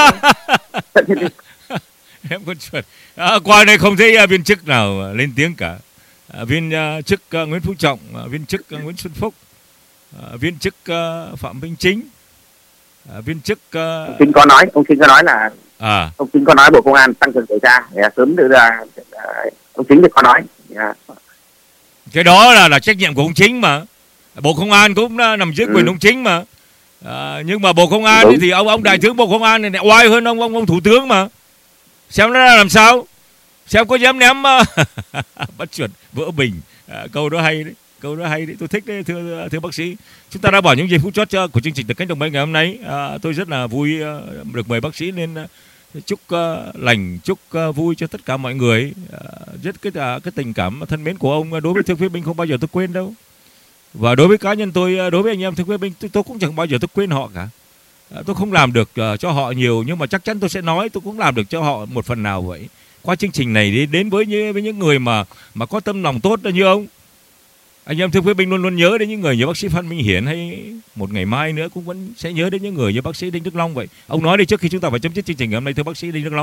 Ném con chuột. À, qua đây không thấy uh, viên chức nào lên tiếng cả. Uh, viên uh, chức uh, Nguyễn Phú Trọng, uh, viên chức uh, Nguyễn Xuân Phúc, uh, viên chức uh, Phạm Minh Chính, uh, viên chức uh... ông Chính có nói, ông Chính có nói là à. ông Chính có nói Bộ Công an tăng cường điều tra để sớm đưa ra. Uh, ông Chính thì có nói. Yeah. Cái đó là là trách nhiệm của ông Chính mà. Bộ Công an cũng nằm dưới quyền ừ. ông Chính mà. À, nhưng mà Bộ Công an thì ông ông đại tướng Bộ Công an này oai hơn ông ông ông thủ tướng mà. Xem nó làm sao? Xem có dám ném bắt chuột vỡ bình. À, câu đó hay đấy, câu đó hay đấy, tôi thích đấy thưa thưa bác sĩ. Chúng ta đã bỏ những giây phút chót của chương trình Từ Cánh Đồng Mây ngày hôm nay. À, tôi rất là vui được mời bác sĩ lên chúc uh, lành, chúc uh, vui cho tất cả mọi người. Uh, rất cái uh, cái tình cảm thân mến của ông đối với thương phế binh không bao giờ tôi quên đâu. Và đối với cá nhân tôi, đối với anh em thương phế binh, tôi, tôi cũng chẳng bao giờ tôi quên họ cả. Uh, tôi không làm được uh, cho họ nhiều, nhưng mà chắc chắn tôi sẽ nói tôi cũng làm được cho họ một phần nào vậy. Qua chương trình này đi đến với những với những người mà mà có tâm lòng tốt như ông. Anh em thương phế binh luôn luôn nhớ đến những người như bác sĩ Phan Minh Hiển, hay một ngày mai nữa cũng vẫn sẽ nhớ đến những người như bác sĩ Đinh Đức Long vậy. Ông nói đi trước khi chúng ta phải chấm dứt chương trình ngày hôm nay, thưa bác sĩ Đinh Đức Long.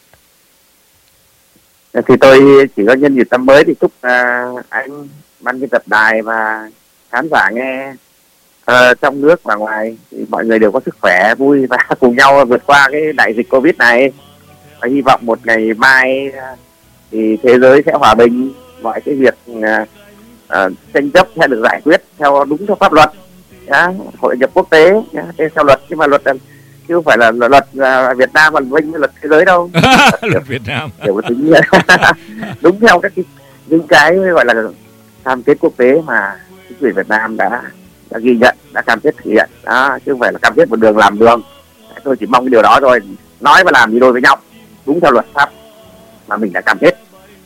Thì tôi chỉ có nhân dịp năm mới thì chúc uh, anh ban biên tập đài và khán giả nghe uh, trong nước và ngoài thì mọi người đều có sức khỏe, vui và cùng nhau vượt qua cái đại dịch Covid này. Và hy vọng một ngày mai uh, thì thế giới sẽ hòa bình, mọi cái việc uh, uh, tranh chấp sẽ được giải quyết theo đúng theo pháp luật, yeah, hội nhập quốc tế, yeah, theo luật, nhưng mà luật chứ không phải là luật uh, Việt Nam còn vinh với luật thế giới đâu. Luật Việt Nam đều có tính đúng theo các cái, những cái gọi là cam kết quốc tế mà chính quyền Việt Nam đã đã ghi nhận, đã cam kết thực hiện, đó, chứ không phải là cam kết một đường làm đường. Tôi chỉ mong cái điều đó thôi, nói và làm đi đôi với nhau, đúng theo luật pháp mà mình đã cam kết.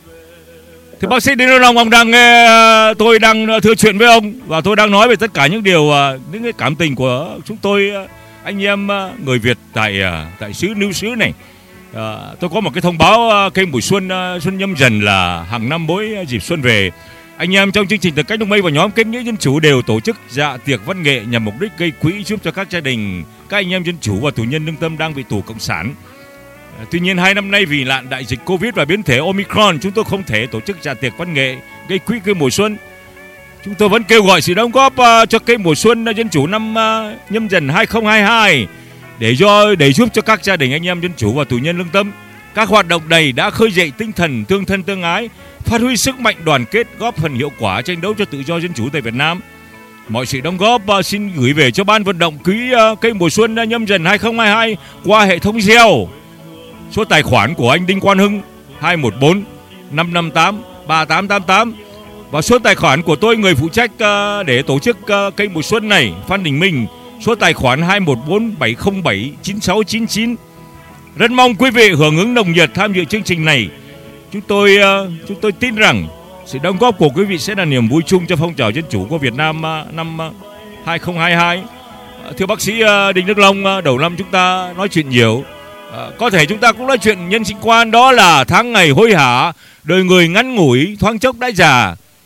Thưa bác sĩ Đinh Đức Long, ông đang nghe tôi đang thưa chuyện với ông và tôi đang nói về tất cả những điều, những cái cảm tình của chúng tôi, anh em người Việt tại tại xứ Níu Xứ này. À, tôi có một cái thông báo kênh buổi xuân xuân Nhâm Dần là hàng năm mỗi dịp xuân về, anh em trong chương trình Từ Cánh Đồng Mây và nhóm Kết Nghĩa Dân Chủ đều tổ chức dạ tiệc văn nghệ nhằm mục đích gây quỹ giúp cho các gia đình, các anh em dân chủ và tù nhân lương tâm đang bị tù cộng sản. À, tuy nhiên hai năm nay vì nạn đại dịch Covid và biến thể Omicron, chúng tôi không thể tổ chức dạ tiệc văn nghệ gây quỹ cây mùa xuân. Chúng tôi vẫn kêu gọi sự đóng góp uh, cho cây mùa xuân dân chủ năm uh, Nhâm Dần hai không hai hai để do để giúp cho các gia đình anh em dân chủ và tù nhân lương tâm. Các hoạt động này đã khơi dậy tinh thần tương thân tương ái, phát huy sức mạnh đoàn kết, góp phần hiệu quả tranh đấu cho tự do dân chủ tại Việt Nam. Mọi sự đóng góp uh, xin gửi về cho ban vận động quỹ uh, cây mùa xuân uh, Nhâm Dần hai không hai hai qua hệ thống Zelle. Số tài khoản của anh Đinh Quang Hưng hai một bốn năm năm tám ba tám tám tám và số tài khoản của tôi, người phụ trách uh, để tổ chức uh, cây mùa xuân này, Phan Đình Minh, số tài khoản hai một bốn bảy không bảy chín sáu chín chín. Rất mong quý vị hưởng ứng nồng nhiệt tham dự chương trình này. Chúng tôi uh, chúng tôi tin rằng sự đóng góp của quý vị sẽ là niềm vui chung cho phong trào dân chủ của Việt Nam uh, năm uh, hai không hai hai. Uh, thưa bác sĩ uh, Đinh Đức Long, uh, đầu năm chúng ta nói chuyện nhiều. Uh, có thể chúng ta cũng nói chuyện nhân sinh quan, đó là tháng ngày hối hả, đời người ngắn ngủi, thoáng chốc đã già.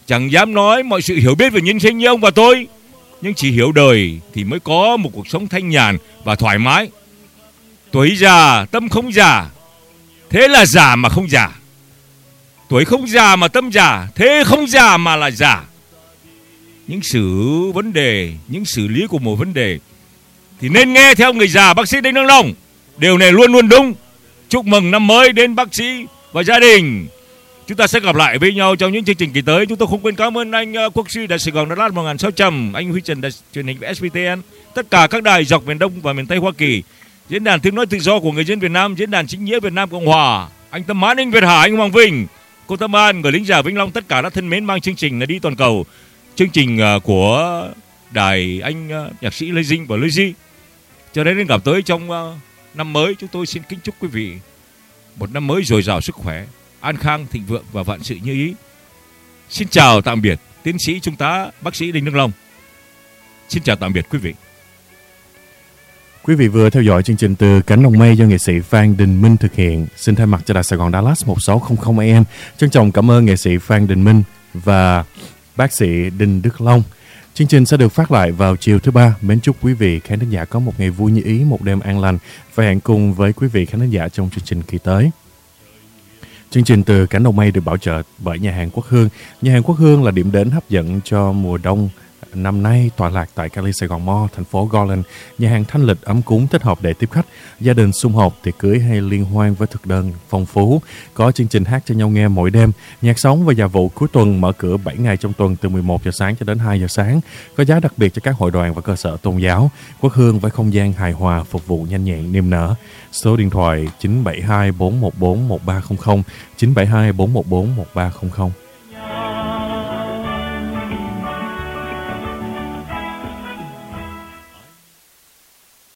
Chẳng dám nói mọi sự hiểu biết về nhân sinh như ông và tôi, nhưng chỉ hiểu đời thì mới có một cuộc sống thanh nhàn và thoải mái. Tuổi già tâm không già, thế là già mà không già. Tuổi không già mà tâm già, thế không già mà là già. Những xử vấn đề, những xử lý của một vấn đề thì nên nghe theo người già bác sĩ Đinh Đăng Long. Điều này luôn luôn đúng. Chúc mừng năm mới đến bác sĩ và gia đình. Chúng ta sẽ gặp lại với nhau trong những chương trình kỳ tới. Chúng tôi không quên cảm ơn anh uh, Quốc Duy Đài Sài Gòn Dallas một nghìn sáu trăm, anh Huy Trần Đài truyền hình ét pê tê en, tất cả các đài dọc miền Đông và miền Tây Hoa Kỳ, diễn đàn tiếng nói tự do của người dân Việt Nam, diễn đàn chính nghĩa Việt Nam Cộng Hòa, anh Tâm Mãn, anh Việt Hà, anh Hoàng Vinh, cô Tâm An, người lính già Vĩnh Long, tất cả đã thân mến mang chương trình là đi toàn cầu. Chương trình uh, của đài anh uh, nhạc sĩ Lê Dinh và Lê Di. Cho đến gặp tới trong uh, năm mới, chúng tôi xin kính chúc quý vị một năm mới dồi dào sức khỏe, an khang, thịnh vượng và vạn sự như ý. Xin chào tạm biệt tiến sĩ trung tá bác sĩ Đinh Đăng Long. Xin chào tạm biệt quý vị. Quý vị vừa theo dõi chương trình Từ Cánh Đồng Mây do nghệ sĩ Phan Đình Minh thực hiện. Xin thay mặt cho Đài Sài Gòn Dallas một sáu không không a em trân trọng cảm ơn nghệ sĩ Phan Đình Minh và bác sĩ Đinh Đức Long. Chương trình sẽ được phát lại vào chiều thứ ba. Mến chúc quý vị khán thính giả có một ngày vui như ý, một đêm an lành và hẹn cùng với quý vị khán thính giả trong chương trình kỳ tới. Chương trình Từ Cánh Đồng Mây được bảo trợ bởi nhà hàng Quốc Hương. Nhà hàng Quốc Hương là điểm đến hấp dẫn cho mùa đông năm nay, tọa lạc tại Cali Sài Gòn Mall, thành phố Garland. Nhà hàng thanh lịch ấm cúng, thích hợp để tiếp khách, gia đình sum họp, tiệc cưới hay liên hoan với thực đơn phong phú. Có chương trình hát cho nhau nghe mỗi đêm, nhạc sống và nhạc vụ cuối tuần, mở cửa bảy ngày trong tuần từ mười một giờ sáng cho đến hai giờ sáng. Có giá đặc biệt cho các hội đoàn và cơ sở tôn giáo. Quốc Hương với không gian hài hòa, phục vụ nhanh nhẹn, niềm nở. Số điện thoại chín bảy hai bốn một bốn một ba không không, chín bảy hai bốn một bốn một ba không không.